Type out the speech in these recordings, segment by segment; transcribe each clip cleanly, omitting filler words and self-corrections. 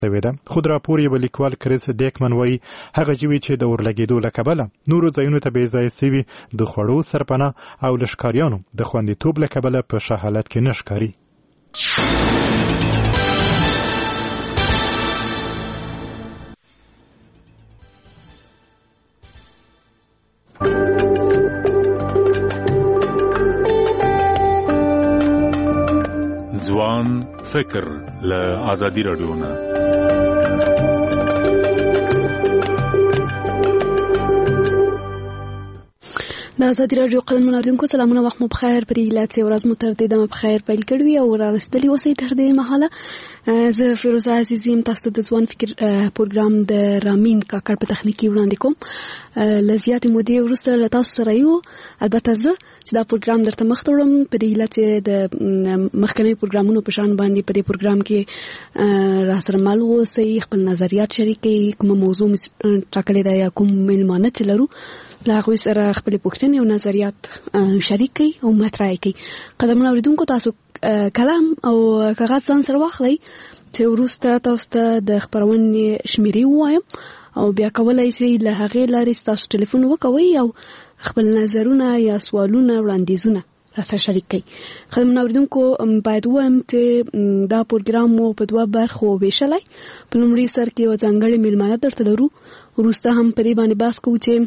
شوې ده. خو د راپور یو لیکوال کریس ډیکمن وایي هغه ژوي چې د اورلګېدو له کبله نورو ځایونو ته بېځایه سوي د خوړو سرپناه او له ښکاریانو د خوندیتوب له کبله په ښه حالت کې نه ښکاري. ځوان فکر له آزادي رادیو نه. د آزادي رادیو قدرمنو اوریدونکو سلامونه، وخت مو بخیر. په دې لات ورځ مو تر دې دمه بخیر پیل کړی او را رسیدلی اوسئ تر دې مهاله. زه فیروزه عزیزی یم، تاسو د ځوان فکر پروګرام د رامین کاکړ په تخنیکي وړاندې کوم. له زیاتې مودې وروسته له تاسو سره یو، البته زه چې دا پروګرام درته مخ ته وړم په دې هیله چې د مخکنیو پروګرامونو په شان باندې په دې پروګرام کې را سره مل واوسئ، خپل نظریات شریک کړئ، کومه موضوع ټاکلې ده یا کوم میلمانه چې لرو له هغوی سره خپلې پوښتنې او نظریات شریک کړئ او مطرح کړئ. قدرمنو اوریدونکو، تاسو کلام او کاغذ ځان سره واخلئ چې وروسته تاسو ته د خپرونې شمیرې ووایم او بیا کولی شئ له هغې لارې تاسو ټلیفون وکوئ او خپل نظرونه یا سوالونه وړاندیزونه راسره شریک کړئ. قدرمنو اوریدونکو، باید ووایم چې دا پروګرام مو په 2 برخو ویشلی. په لومړي سر کې یو ځانګړی میلمانه درته لرو، وروسته هم په دې باندې بحث کوو چې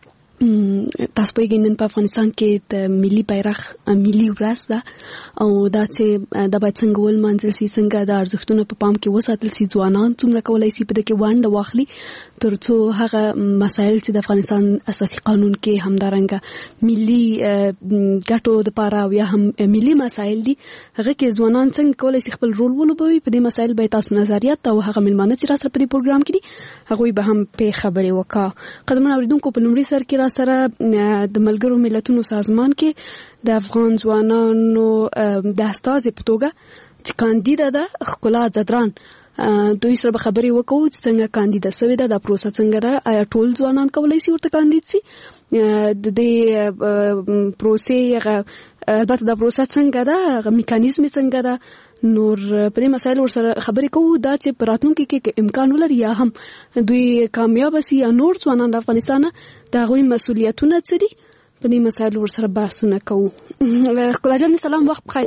تاسو پوهیږئ نن په افغانستان کې د ملي بیرغ ملي ورځ ده او دا چې دا باید څنګه ولمانځل شي، څنګه د ارزښتونو په پام کې وساتل شي، ځوانان څومره کولی شي په دې کې ونډه واخلي تر څو هغه مسایل چې د افغانستان اساسي قانون کې همدارنګه ملي ګټو دپاره او یا هم ملي مسایل دي هغه کې ځوانان څنګه کولی شي خپل رول ولوبوي. په دې مسایل به تاسو نظریات او هغه میلمانه چې راسره په دې پروګرام کې دي هغوی به هم په خبرې وکړه. قدرمنو اوریدونکو، په لومړي سر کې سره د ملګرو ملتونو سازمان کې د افغان ځوانانو د استازي په توګه چې کاندیدا ده ښکلا ځدران، دوی سره به خبرې وکړو چې څنګه کاندیدا شوې ده، دا پروسه څنګه ده، آیا ټول ځوانان کولی شي ورته کاندید شي، د دې پروسې البته دا پروسه څنګه ده، هغه میکانیزم څنګه ده، نور په دې مسایل ورسره خبرې کوو. دا چې په راتلونکي کې امکان ولري یا هم دوی کامیاب شي یا نور ځوانان د افغانستان د هغوی مسؤلیتونه څه دي، په دې مسایل ورسره بحثونه کوو. ښکلا جان، سلام، وخت بخیر.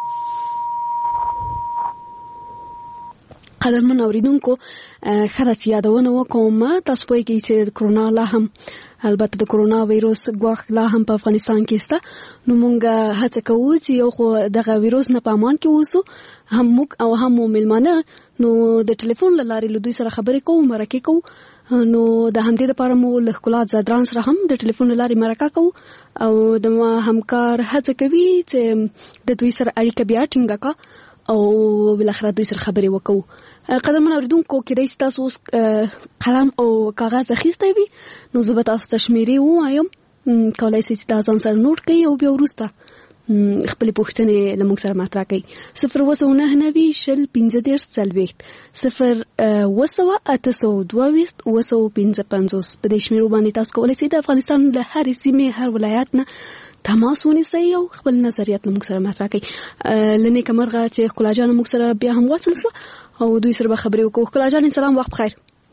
قدرمنو اوریدونکو، ښه ده چې یادونه وکړم، تاسو پوهیږئ چې د کرونا لا هم البته د کرونا وایروس ګواښ لا هم په افغانستان کې شته، نو موږ هڅه کوو چې یو خو دغه وایروس نه په امان کې اوسو، هم موږ او هم مو میلمانه، نو د ټلیفون له لارې له دوی سره خبرې کوو، مرکې کوو. نو د همدې لپاره مو له ښکلا ځدران سره هم د ټلیفون له لارې مرکه کوو او د ما همکار هڅه کوي چې د دوی سره اړیکه بیا ټینګه کړه او بالاخره دوی سره خبرې وکړو. قدرمنو اوریدونکو، کېدای شي تاسو اوس قلم او کاغذ اخیستی وي، نو زه به تاسو ته شمیرې ووایم، کولی شئ چې دا ځان سره نوټ کړئ او بیا وروسته خپلې پوښتنې له موږ سره مطرح کړئ. 029901530 0208822 په دې شمیرو باندې تاسو کولی شئ د افغانستان له هرې سیمې هر ولایت نه تماس ونیسئ او خپل نظریات له موږ سره مطرح کړئ. له نیکه مرغه چې ښکلا جان موږ سره بیا هم وصل شوه او دوی سره به خبرې وکړو. ښکلا جان، سلام، وخت بخیر.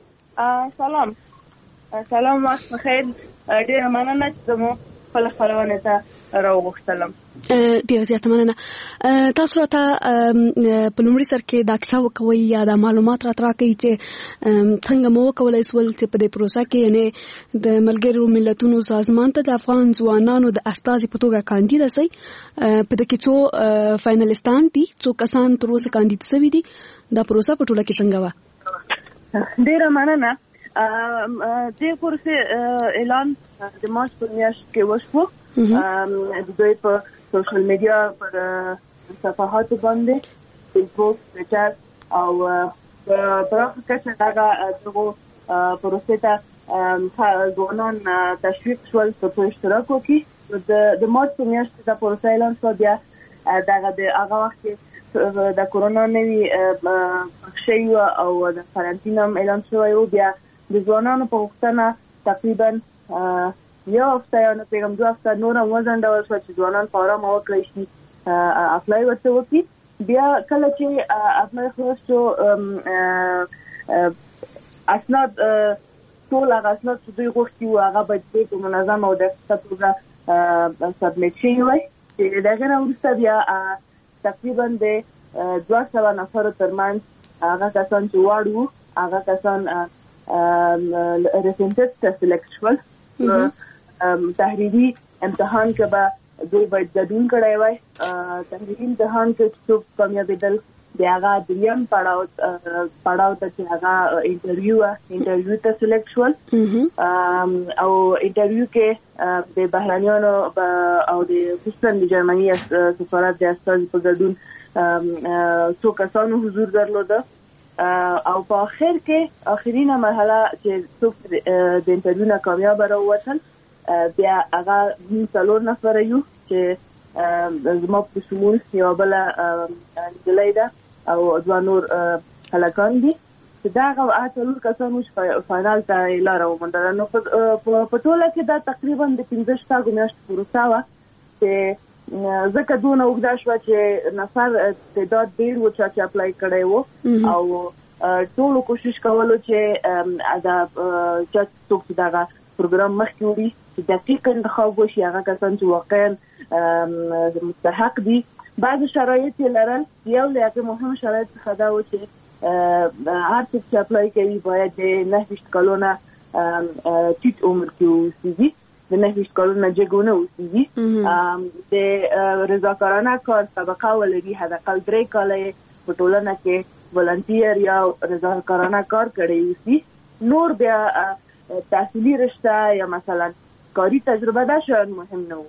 سلام، وخت بخیر. ډېره مننه چې زموږ خپله خپرونې ته راوغوښتلم. ډېره زیاته مننه. تاسو راته په لومړي سر کې دا کیسه وکوئ یا دا معلومات راته راکړئ چې څنګه مو وکولی شول چې په دې پروسه کې یعنې د ملګرو ملتونو سازمان ته د افغان ځوانانو د استازي په توګه کاندید شئ. په دې کې څو فاینالستان دي، څو کسان تر اوسه کاندید شوي دي، دا پروسه په ټوله کې څنګه وه؟ ډېره مننه. دې پروسې اعلان د مارچ په میاشت کې وشو. د دوی په سوشل میډیا پر صفحاتو باندې، فیسبوک، ټویټر او په پراخه کچه دغه پروسې ته ځوانان تشویق شول په اشتراک وکړي. د مارچ په میاشت کې دا پروسه اعلان شوه. بیا دغه د هغه وخت کې د کرونا نوي شوی او د کارانتین هم اعلان شوی و. بیا د ځوانانو په غوښتنه تقریبا یو هفته یا نه پیغام 2 هفته نور هم وځنډول شوه چې ځوانان په ارامه وکړی شي اپلای ورته وکړي. بیا کله چې اپلای خلاص شو اسناد ټول هغه اسناد چې دوی غوښتي وو هغه باید په منظم او دقیقه توګه سبمیټ شي وي. دغه نه وروسته بیا تقریبا د 200 نفرو ترمنځ هغه کسان چې واړو هغه کسان ریسنټډ سلیکټ شول. تحریری امتحان کې به دوی باید ګډون کړی وای. تحریری امتحان کې څوک کامیابېدل د هغه دریم پړاو ته چې هغه انټرویو ته سلیکټ شول او انټرویو کې د بهرانيانو او د خصوصا د جرمني سفارت د استازي په ګډون څو کسانو حضور درلوده او په اخر کې اخرینه مرحله چې څوک د انټرویو نه کامیاب راووتل بیا هغه 3 نفر یو چې زما په شمول یو بل نجلۍ ده او دوه نور هلکان دي چې دا هغه ټول کسانو چې فائنل ته لار وموندل. نو په ټوله کې دا تقریبا د 15 میاشتو پروسه وه چې ځکه دونه اوږده شوه چې نفر تعداد ډېر و چې اپلای کړی و او ټولو کوشش کولو چې دا څوک چې دغه پروګرام مخکې وړي چې دقیق انتخاب وشي هغه کسان چې واقعا مستحق دي. بعض شرایط یې لرل. یو له هغه مهم شرایط څخه دا و چې هر څوک چې اپلای کوي باید د 9 کلونو ټیټ عمر کې اوسېږي، د 9 کلونو جګونه اوسېږي، د رضاکارانه کار سابقه ولري، حداقل 3 کاله په ټولنه کې ولنټیر یا رضاکارانه کار کړی اوسي. نور بیا تحصیلي رشته یا مثلا کاری تجربه دا شاید مهم نه و.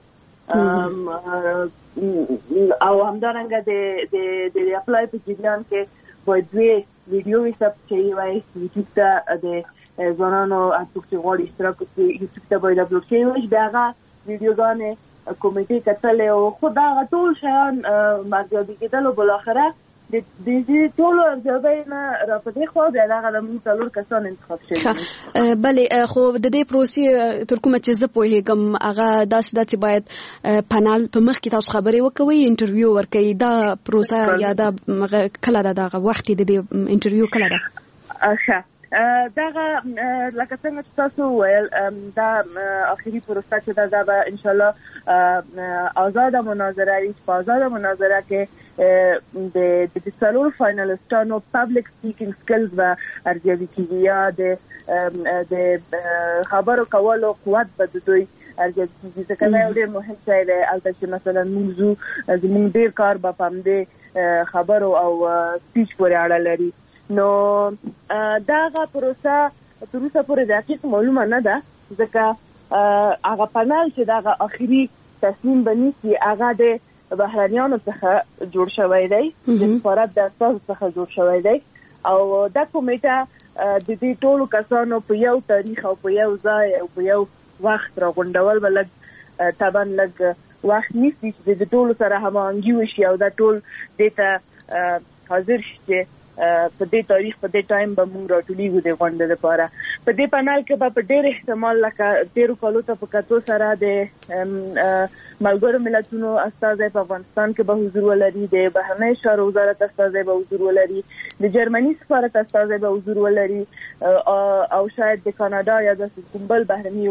او همدارنګه د اپلای په جریان کې باید دوی ویډیوې ثبت شوي وای یوټیوب ته د ځوانانو څوک چې غواړي اشتراک وکړي یوټیوب ته باید اپلوډ شوي وي. بیا هغه ویډیوګانې کمیټې کتلې او خو دا هغه ټول شیان ارزیابي کېدل او بالاخره د دې ټولو ارزیابۍ نه راپدې خو بیا دغه د موږ څلور کسان انتخاب شوي. بلې خو د دې پروسې تر کومه چې زه پوهېږم هغه داسې ده چې باید پانل په مخ کې تاسو خبرې وکوئ، انټرویو ورکوئ. دا پروسه یا دا کله ده دغه وخت د دې انټرویو کله ده؟ ښه دغه لکه څنګه چې تاسو وویل دا اخري پروسه چې دا به انشاءالله آزاده مناظره وي. په آزاده مناظره کې د څلور فاینالستانو پبلک سپیکینګ سکلز به ارزیابي کیږي یا د خبرو کولو قوت به د دوی ارزیابي کیږي. ځکه دا یو ډېر مهم شی دی هلته چې مثلا زموږ ډېر کار به په همدې خبرو او سپیچ پورې اړه لري. نو دغه پروسه تر اوسه پورې دقیق معلومه نه ده ځکه هغه پانل چې دغه اخري تصمیم به نیسي هغه د بهرنیانو څخه جوړ شوی دی، د سفارت د استازو څخه جوړ شوی دی او دا کمیټه د دې ټولو کسانو په یو تاریخ او په یو ځای او په یو وخت راغونډول به لږ طبعا لږ وخت نیسي چې د ټولو سره هماهنګي وشي او دا ټول دې ته حاضر شي چې په دې تاریخ په دې ټایم به موږ راټولېږو د غونډې لپاره. په دې پانل کې به په ډېر احتمال لکه تېرو کالو ته په کتو سره د ملګرو ملتونو استازی په افغانستان کې به حضور ولري، د بهرنیو چارو وزارت استازی به حضور ولري، د جرمني سفارت استازی به حضور ولري او شاید د کاناډا یا د کوم بل بهرني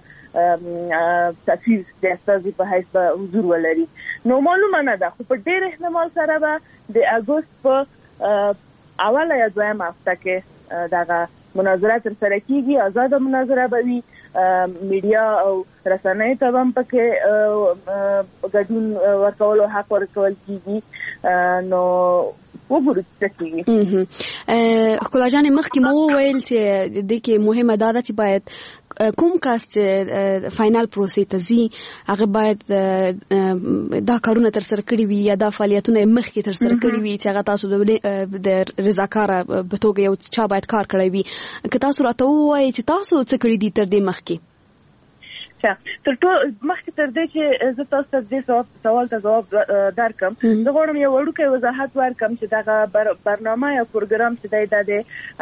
سفیر د استازي په حیث به حضور ولري. نو معلومه نه ده خو په ډېر احتمال سره به د اګوست په اوله یا دویمه هفته کې دغه مناظره ترسره کیږي. آزاده مناظره به وي، میډیا او رسنۍ ته هم پکې ګډون ورکولو حق ورکول کیږي. نو وګورو څه کیږي. ښکلا جانې مخکې مو وویل چې د کې مهمه دا ده چې باید کوم کس چې فاینل پروسې ته ځي هغه باید دا کارونه ترسره کړي وي یا دا فعالیتونه مخکې ترسره کړي وي چې هغه تاسو د رضاکاره په توګه یو چا باید کار کړی وي. که تاسو راته ووایئ چې تاسو څه کړي دي تر دې مخکې؟ تر ټولو مخکې تر دې چې زه تاسو ته دې سوال ته ځواب درکړم زه غواړم یو وړوکی وضاحت ورکړم چې دغه برنامه یا پروګرام چې دی دا د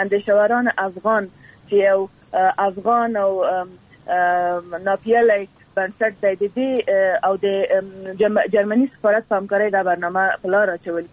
اندېښوران افغان چې یو افغان او ناپیالی بنسټ دی. د دې او د جرمني سفارت په همکارۍ دا برنامه په لار اچول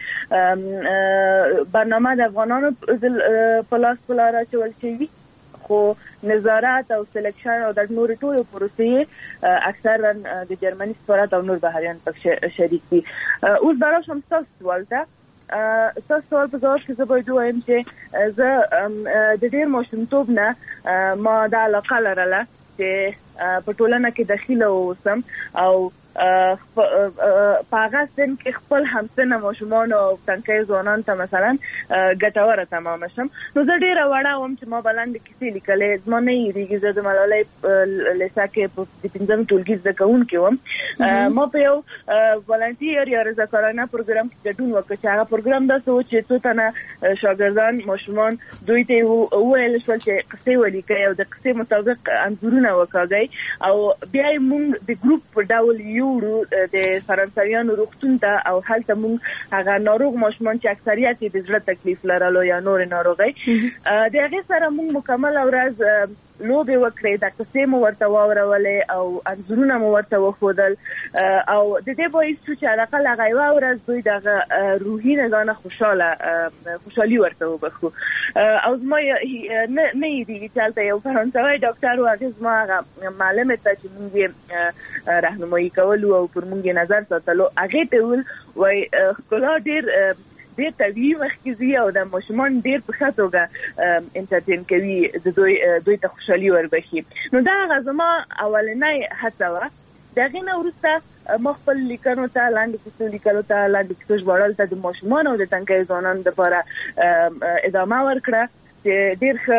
کیږي. برنامه د افغانانو په لار اچول شوی، خو نظارت او سلیکشن او د نور ټولو پروسې اکثرا د جرمني سفارت او نور بهریان پکې شریک دي. اوس براشم تاسو سوال ته سوال په ځواب کې زه باید ووایم چې زه د ډېر ماشومتوب نه ما دا علاقه لرله چې په ټولنه کې داخله اوسم او په هغه سن کې خپل همسنه ماشومان او تنکۍ ځوانان ته مثلا ګټوره تمامه شم. نو زه ډېره وړه وم چې ما بلند کیسې لیکلې. زما نه هېرېږي، زه د ملالۍ لیسه کې په 5مه ټولګي زده کوونکې وم. ما په یو والنټیر یا رضاکارانه پروګرام کې ګډون وکړ چې هغه پروګرام داسې و چې څو تنه شاګردان ماشومان دوی ته وویل شول چې قصې ولیکئ او د قصې مطابق انځورونه وکاږئ او بیا یې موږ د ګروپ په ډول یوړو د فرانسویانو روغتون ته او هلته موږ هغه ناروغ ماشومان چې اکثریت یې د زړه تکلیف لرلو یا نور ناروغۍ د هغې سره موږ مکمله ورځ لوبې وکړې، د قصې مو ورته واورولې او انځورونه مو ورته وښودل او د دې باعث شو چې علاقه هغه یوه ورځ دوی دغه روحي نګانه خوشحالي ورته وبخو. او زما نه هېرېږي چې هلته یو فرانسوی ډاکټر و، هغې زما هغه معلمې ته چې موږ یې رهنمایي کولو او پر موږ یې نظر ساتلو، هغې ته ویل وایي ښکلا ډېر طبیعي مخکې ځي او د ماشومان ډېر په ښه توګه انټرټین کوي، دوی ته خوشحالي وربخي. نو دا هغه زما اولنۍ هڅه وه. د هغې نه وروسته ما خپل لیکنو ته لاندې کیسو لیکلو ته لاندې کیسو ژباړلو ته د ماشومانو او د تنکۍ ځوانانو دپاره ادامه ورکړه چې ډېر ښه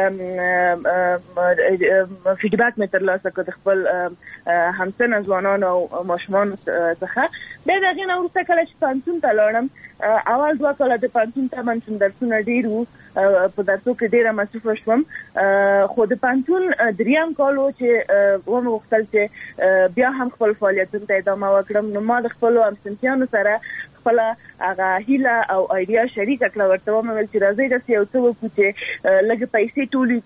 فیډبک مې ترلاسه کړ د خپل همسنه ځوانانو او ماشومانو څخه. بیا د هغې نه وروسته کله چې پوهنتون ته لاړم، اول 2 کاله د پوهنتون ته منشم درسونه ډېر وو، په درسو کې ډېره مصروفه شوم. خو د پوهنتون 3م کال و چې ومې غوښتل چې بیا هم خپل فعالیتونو ته ادامه وکړم. نو ما د خپلو همصنفیانو سره خپله هغه هیله او ایډیا شریکه کړه. ورته ومې ویل چې راځئ داسې یو څه وکړو چې لږې پیسې ټولې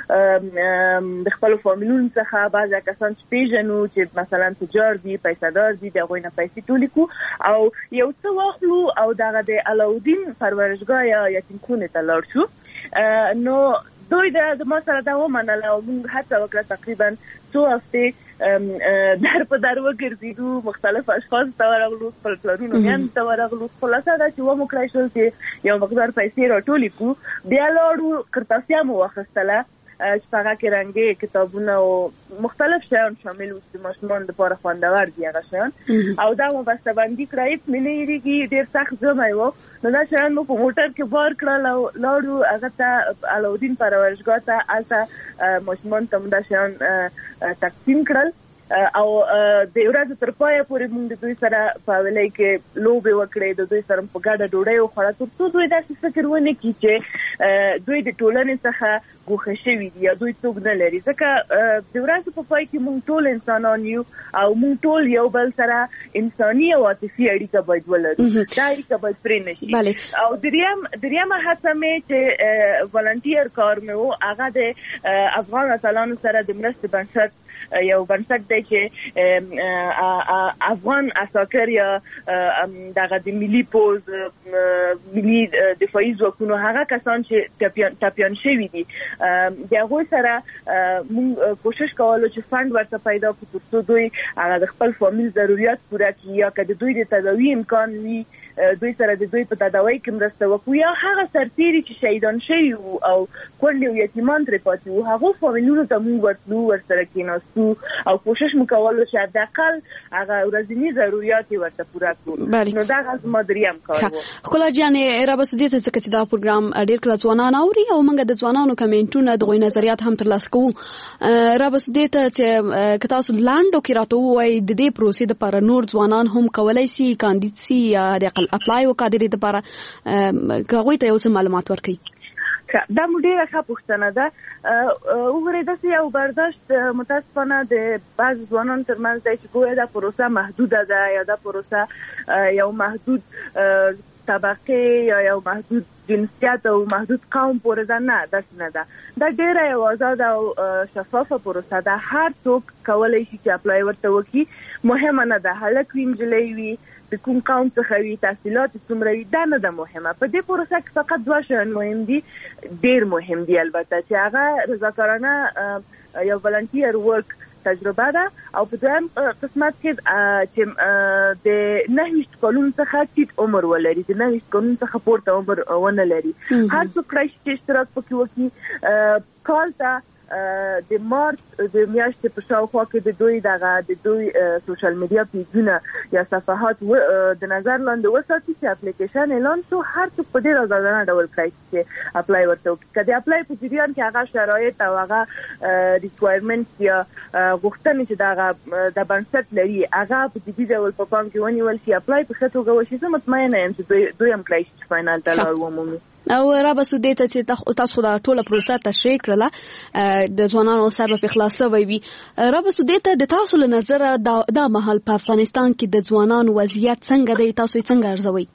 کړو د خپلو فامیلونو څخه. بعضې کسان چې پېژنو چې مثلا تجار دي، پیسه‌دار دي، د هغوی نه پیسې ټولې کړو او یو څه واخلو او دغه د علاودین پرورشګاه یا یتیمخونې ته لاړ شو. نو دوی د ما سره دا ومنله او موږ هڅه وکړه تقریبا 2 هفتې در په در وګرځېدو، مختلف اشخاص ته ورغلو، خپل پلرونو میندو ته ورغلو. خلاصه دا چې ومو کړی شول چې یو مقدار پیسې راټولې کړو. بیا لاړو، کرتاسیا مو واخیستله چې په هغه کې رنګې کتابونه او مختلف شیان شامل وو چې ماشومانو دپاره خوندور دي هغه شیان، او دا مو بسته‌بندي کړه. هېڅ مې نه هېرېږي، ډېر سخت ژمی و. نو دا شیان مو په موټر کې بار کړل او لاړو هغه ته علاودین پرورشګاه ته. هلته ماشومانو ته مو دا شیان تقسیم کړل او د ورځې تر پایه پورې موږ د دوی سره په حویلۍ کې لوبې وکړې، د دوی سره په ګډه ډوډۍ وخوړه، تر څو دوی داسې فکر ونه کړي چې دوی د ټولنې څخه ګوښه شوي دي یا دوی څوک نه لري. ځکه د ورځې په پای کې موږ ټول انسانان یو او موږ ټول یو بل سره انساني او عاطفي اړیکه باید ولرو. دا اړیکه باید پرې نه شي. او دریمه هڅه مې چې والنټیر کار مې و، هغه د افغان اتلانو سره د مرستې بنسټ یو بنسټ دی چې افغان اساکر یا دغه د ملي پوز، ملي دفاعي ځواکونو هغه کسان چې ټپیان شوي دي، د هغوی سره موږ کوشش کولو چې فنډ ورته پیدا کړو تر څو دوی هغه د خپل فامیل ضرورت پوره کړي، یا که د دوی د تداوي امکان وي دوی سره د دوی په تداوی کې مرسته وکړو، یا هغه سرتیري چې شهیدان شوي وو او کونډې او یتیمان ترې پاتې وو هغو فامیلونو ته موږ ورتلو، ورسره کېناستو او کوشش مو کولو چې حداقل هغه ورځني ضرورت یې ورته پوره کړو. نو دغه زما دریم کار و. ښکلا جانې، رابسو دې ته ځکه چې دا پروګرام ډېر کله ځوانان اوري او موږ د ځوانانو کمنټونه د هغوی نظریات هم ترلاسه کوو. رابسو دې ته چې که تاسو لاندو کې راته ووایئ د دې پروسې دپاره نور ځوانان هم کولی سي کاندید سي یا د اپلای وکړي د دې دپاره، که هغوی ته یو څه معلومات ورکوي. دا مو ډېره ښه پوښتنه ده. وګورئ، داسې یو برداشت متاسفانه د بعضې ځوانانو ترمنځ دی چې ګویا دا پروسه محدوده ده یا دا پروسه یو محدود طبقه یا یو محدود جنسیت او محدود قوم پورې ده نه داسې نه ده. دا ډیره یو آزاده او شفافه پروسه ده. هر څوک کولی شي چې اپلای ورته وکړي. مهمه نه ده هلک وي نجلۍ وي د کوم قوم څخه وي تحصیلات څومره وي دا نه ده مهمه. په دې پروسه کې فقط 2 شیان مهم دي ډیر مهم دي البته چې هغه رضاکارانه یا ولنټیر ورک تجربه ده او په دویم قسمت کې چې د 29 کلونو څخه ټیټ عمر ولري د 29 کلونو څخه پورته عمر ونه لري. هر څوک کولای شي اشتراک پکې وکړي. کال ته د مارچ د میاشتې په شاوخوا کې د دوی سوشل میډیا پیجونه یا صفحات د نظر لاندې وساتي چې اپلیکیشن اعلان شو. هر څوک په ډېر آزادانه ډول کولای شي چې اپلای ورته وکړي. که د اپلای په جریان کې هغه شرایط او هغه ریکوایرمنټ یا غوښتنې چې د بنسټ لري هغه په جدي ډول په پام کې ونیول شي اپلای په ښه توګه وشي. زه مطمئنه یم چې دوی هم کولای شي چې فاینال ته لار ومومي. او رابسو دې ته چې تاسو دا ټوله پروسه تشریح کړله د ځوانانو سره په خلاصوي وي. رابسو دې ته د تاسو له نظر دا مهال په افغانستان کې د ځوانانو وضعیت څنګه دی؟ تاسو یې څنګه ارزوي؟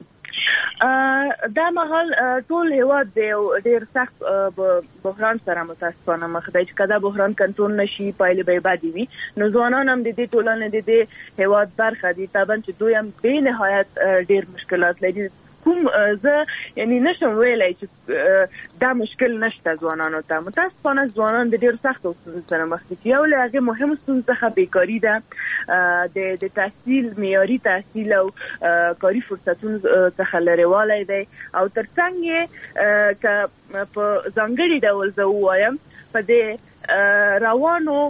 دا مهال ټول هیواد ډیر سخت بحران سره متاسفانه مخ دی. چې کله بحران کنټرول نشي پایلې به بادي وي. نو ځوانان هم د دې ټولنې د دې هیواد برخه دي. طبعا چې دوی هم به نهایت ډیر مشکلات لري. کوم زه یعنی نشم ویلای چې دا مشکل نشته ځوانانو ته. متاسفانه ځوانان د ډیر سخت ستونزو سره مخ دي. یو له هغه مهم ستونزو څخه بیکاری ده. د تحصیل معیاري تحصیل او کاري فرصتونو څخه لرېوالی دی او ترڅنګ یې که په ځانګړي ډول زه ووایم په دې روانو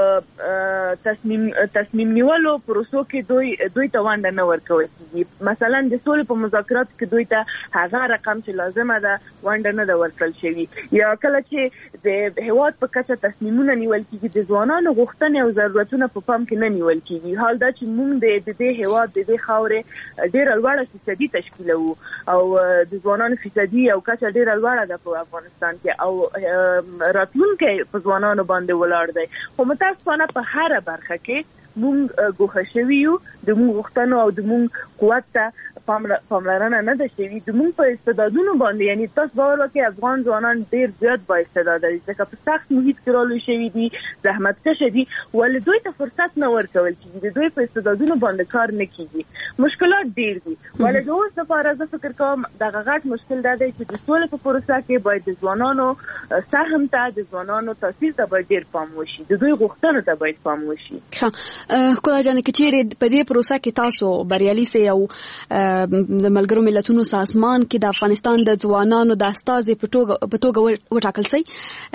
تصمیم نیولو پروسو کې دوی ته ونډه نه ورکول کیږي. مثلا د سولې په مذاکراتو کې دوی ته هغه رقم چې لازمه ده ونډه نه ده ورکړل شوې. یا کله چې د هیواد په کچه تصمیمونه نیول کیږي د ځوانانو غوښتنې او ضرورتونه په پام کې نه نیول کیږي. حال دا چې موږ د دې هیواد د دې خاورې ډېره لوړه فیصدي تشکیلوو او د ځوانانو فیصدي او کچه ډېره لوړه ده په افغانستان کې او راتلونکی په ځوانانو باندې ولاړ دی. خو متاسفانه په هر برخه کې مونږ ګوښه شوي یو. د مونږ غوښتنو او د مونږ قوت ته پاملرنه نه ده شوې. د مونږ په استعدادونو باندې یعنی تاسو باور وکړئ افغان ځوانان ډېر زیات با استعداده دي ځکه په سخت محیط کې رالوی شوي دي زحمتکشه دي ولې دوی ته فرصت نه ورکول کېږي. د دوی په استعدادونو باندې کار نه کېږي. مشکلات ډېر دي ولې د اوس لپاره زه فکر کوم دغه غټ مشکل دا دی چې د سولې په پروسه کې باید د ځوانانو سهم ته د ځوانانو تاثیر ته باید ډېر پام وشي. د دوی غوښتنو ته باید پام وشي. کولا جان کې چیرې په دې پروسه کې تاسو بریالي سي او د ملګرو ملتونو سازمان کې د افغانستان د ځوانانو د استازي په توګه وټاکل سي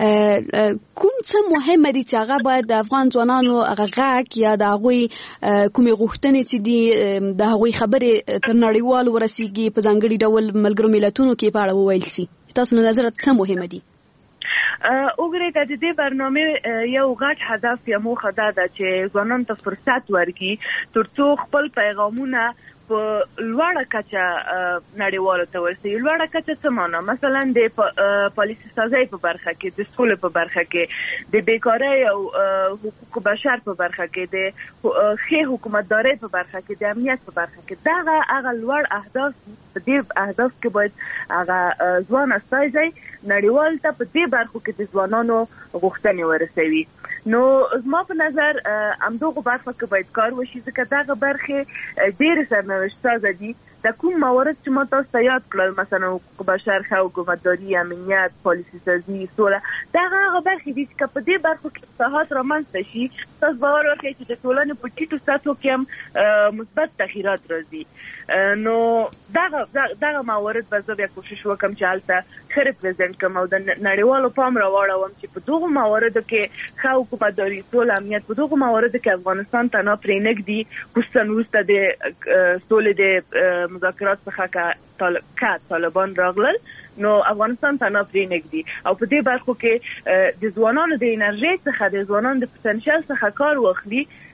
کوم څه مهمه دي چې هغه باید د افغان ځوانانو هغه غاک یا د هغوی کومې غوښتنې چې دي د هغوی خبرې تر نړیوالو ورسیږي په ځانګړي ډول ملګرو ملتونو کې په اړه وویل سي؟ تاسو نه نظر څه مهمه دي؟ وګورئ د دې برنامه یو غټ هدف یا موخه ده چې ځوانانو ته فرصت ورکړي ترڅو خپل پیغامونه په لوړه کچه نړیوالو ته ورسي. لوړه کچه څه معنا؟ مثلا د پالیسي سازۍ په برخه کې د سولې په برخه کې د بیکارۍ او حقوق بشر په برخه کې د ښې حکومتدارۍ په برخه کې د امنیت په برخه کې هغه لوړ اهداف په دې اهداف کې باید هغه ځوان استازي نړیوال ته په دې برخو کې د ځوانانو غوښتنې ورسوي. نو زما په نظر همدغه برخه کې باید کار وشي ځکه دغه برخې ډېرې سرنوشت سازه دي. د کوم موارد چې ما تاسو ته یاد کړل مثلا حقوق بشر، ښه حکومتداري، امنیت، پالیسي سازي، سوله، دغه هغه برخې دي چې په دې برخو کې اصلاحات رامنځته شي تاسو باور وکړئ چې د ټولنې په ټیټو سطحو کې هم مثبت تغییرات راځي. نو دغه موارد به زه بیا کوشش وکړم چې هلته ښه ریپرزینټ کړم او د نړیوالو پام راواړوم چې په دغو مواردو کې ښه حکومتداري، سوله، امنیت، په دغو مواردو کې افغانستان ته نه پرېنږدي خصوصا وروسته د سولې د مذاکرات څخه که طالبان راغلل نو افغانستان ته نه پرېنږدي او په دې برخو کې د ځوانانو د انرژۍ څخه د ځوانانو د پوتنشل څخه کار واخلي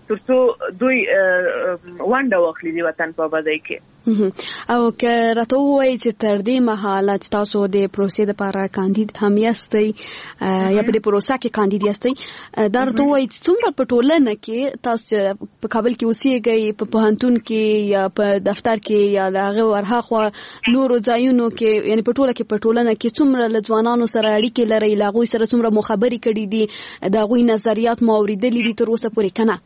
ترڅو دوی ونډه واخلي د وطن په آبادۍ کې. او که راته ووایي چې تر دې مهاله تاسو د پروسې لپاره کاندید هم یاستئ یا په دې پروسه کې کاندید یاستئ، دا راته ووایي چې څومره په ټولنه کې تاسو په کابل کې اوسېږئ، په پوهنتون کې یا په دفتر کې یا د هغه ورهاخوا نورو ځایونو کې، یعنی په ټوله کې په ټولنه کې څومره له ځوانانو سره اړیکې لرئ، له هغوی سره څومره مو خبرې کړي دي، د هغوی نظریات مو اورېدلي دي تر اوسه پورې که نه؟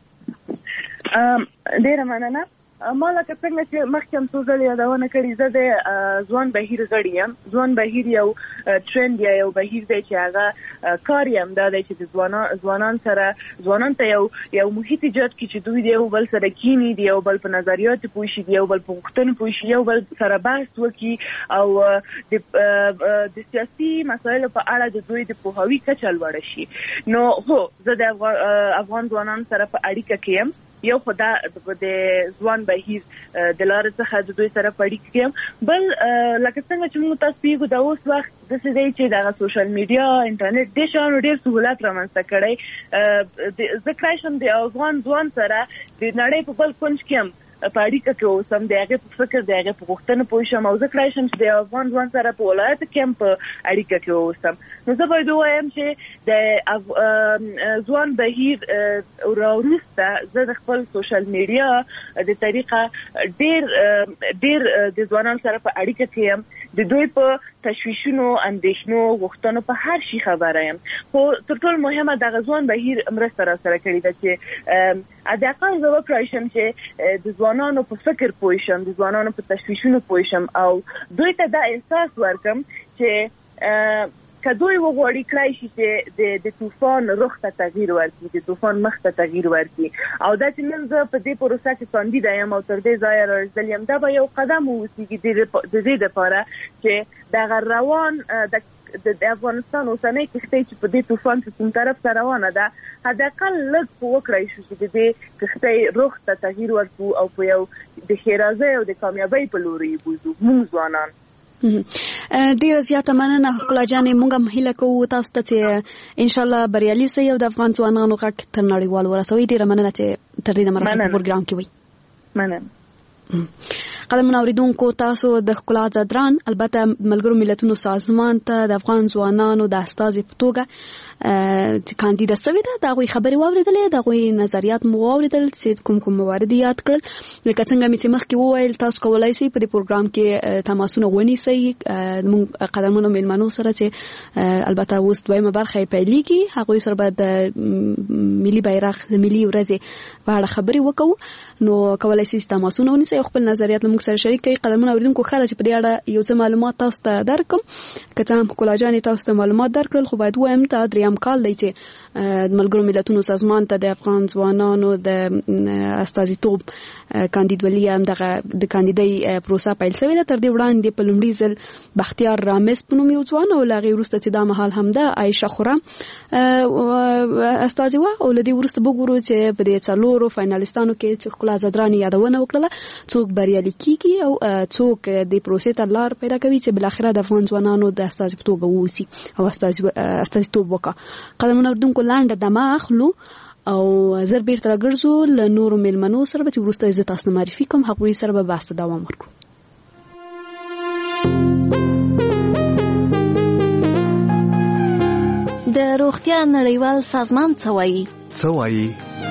ډېره مننه. ما لکه څنګه چې مخکې هم څو ځلې یادونه کړې، زه د ځوان بهیر غړی یم. ځوان بهیر یو ټرند یا یو بهیر دی چې هغه کار یې همدا دی چې د ځوانان ته یو محیط ایجاد کړي چې دوی د یو بل سره کینی، د یو بل په نظریاتو پوه شي، د یو بل په غوښتنو پوه شي، یو بل سره بحث وکړي او د سیاسي مسایلو په اړه د دوی د پوهاوي کچه لوړه شي. نو هو زه د افغان ځوانانو سره په اړیکه کې یم. یو خدا د ځوان بهیر د لارې څخه د دوی سره په اړیکه کې یم. بل لکه څنګه چې موږ تاسو پیږو د اوس وخت داسې دی چې دغه سوشل میډیا، انټرنیټ دې شیانو ډېر سهولت رامنځته کړی. زه کولای شم د افغان ځوان سره د نړۍ په بل کونج کې هم په اړیکه کې اوسم، د هغې په فکر، د هغې په غوښتنه پوه شم، او زه کولای شم چې د افغان ځوان سره په ولایتو کې هم په اړیکه کې اوسم. نو زه باید ووایم چې د ځوان بهیر راوروسته زه د خپل سوشل میډیا د طریقه ډېر د ځوانانو سره په اړیکه کې یم، د دوی په تشویشونو، اندېښنو، غوښتنو په هر شي خبره یم. خو تر ټولو مهمه دغه ځوان بهیر مرسته راسره کړې ده چې حداقل زه وکړای شم چې د ځوانانو په فکر پوه شم، د ځوانانو په تشویشونو پوه شم، او دوی ته دا احساس ورکم چې که دوی وغواړي کړای شي چې د طوفان رخ ته تغییر ورکړي، د طوفان مخ ته تغییر ورکړي. او دا چې نن زه په دې پروسه کې کاندیده یم او تر دې ځایه رارسېدلې یم، دا به یو قدم واوسېږي د دې دپاره چې دغه روان د افغانستان اوسنۍ کښتۍ چې په دې طوفان کې کوم طرف ته روانه ده، حداقل لږ په وکړای شو چې د دې کښتۍ رخ ته تغییر ورکړو او په یو د ښېرازۍ او د کامیابۍ په لوري یې بوځو موږ ځوانان. ډیره زیاته مننه ښکلا جانې. موږ هم هیله کوو تاسو ته چې انشاءالله بریالي سئ او د افغان ځوانانو غږ تر نړیوال ورسوئ. ډیره مننه چې تر دې دمه راسره په پروګرام کې وئ. مننه. قدرمنو اوریدونکو، تاسو د ښکلا ځدران البته ملګرو ملتونو سازمان ته د افغان ځوانانو د استازي په توګه کاندیده سوې ده، د هغوی خبرې واورېدلې، د هغوی نظریات مو واورېدل چې کوم موارد یاد کړل. لکه څنګه مې چې مخکې وویل، تاسو کولی شئ په دې پروګرام کې تماسونه ونیسئ موږ قدرمنو مېلمنو سره چې البته اوس دویمه برخه یې پیلېږي، هغوی سره به د ملي بیرغ د ملي ورځې په اړه خبرې وکړو. نو کولی شئ تماسونه ونیسئ او خپل نظریات موږ سره شریک کړئ. قدرمنو اوریدونکو، ښه ده چې په دې اړه یو څه معلومات تاسو ته درکړم. که څه هم ښکلا جانې تاسو ته معلومات درکړل، خو باید ووایم دا درېیم کال دی چې د ملګرو ملتونو سازمان ته د افغان ځوانانو د استازیتوب کاندیدولي هم دغه د کاندیدۍ پروسه پیل شوې ده. تر دې وړاندې په لومړي ځل بختیار رامز په نوم یو ځوان او له هغې وروسته چې دا مهال همدا عایشه خورم استازي وه، او له دې وروسته به وګورو چې په دې څلورو فاینالستانو کې چې ښکلا ځدران یادونه وکړله څوک بریالي کیږي او څوک د پروسې ته لار پیدا کوي چې بالاخره د افغان ځوانانو د استازي په توګه واوسي او استازیتوب وکړه. قدرمنو اوریدونکو، لنډه دمه اخلو او زر بیرته راګرځو له نورو مېلمنو سره به چې وروسته زه تاسو ته معرفي کوم، هغوی سره به بحث ته دوام ورکړو. د روغتیا نړیوال سازمان څه وایي؟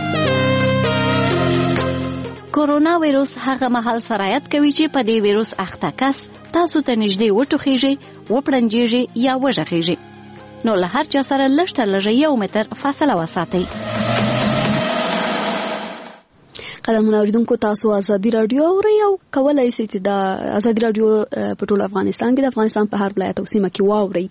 کورونا ویروس هغه مهال سرایت کوي چې په دې ویروس اخته کس تاسو ته نږدې وټوخیږي، وپړنجیږي یا وژغیږي. نو له هر چا سره لږ تر لږه 1 متر فاصله وساتئ. قدرمنو اوریدونکو، تاسو ازادي رادیو اورئ او کولی شئ چې د ازادي رادیو په ټول افغانستان کې د افغانستان په هر ولایت او سیمه کې واورئ.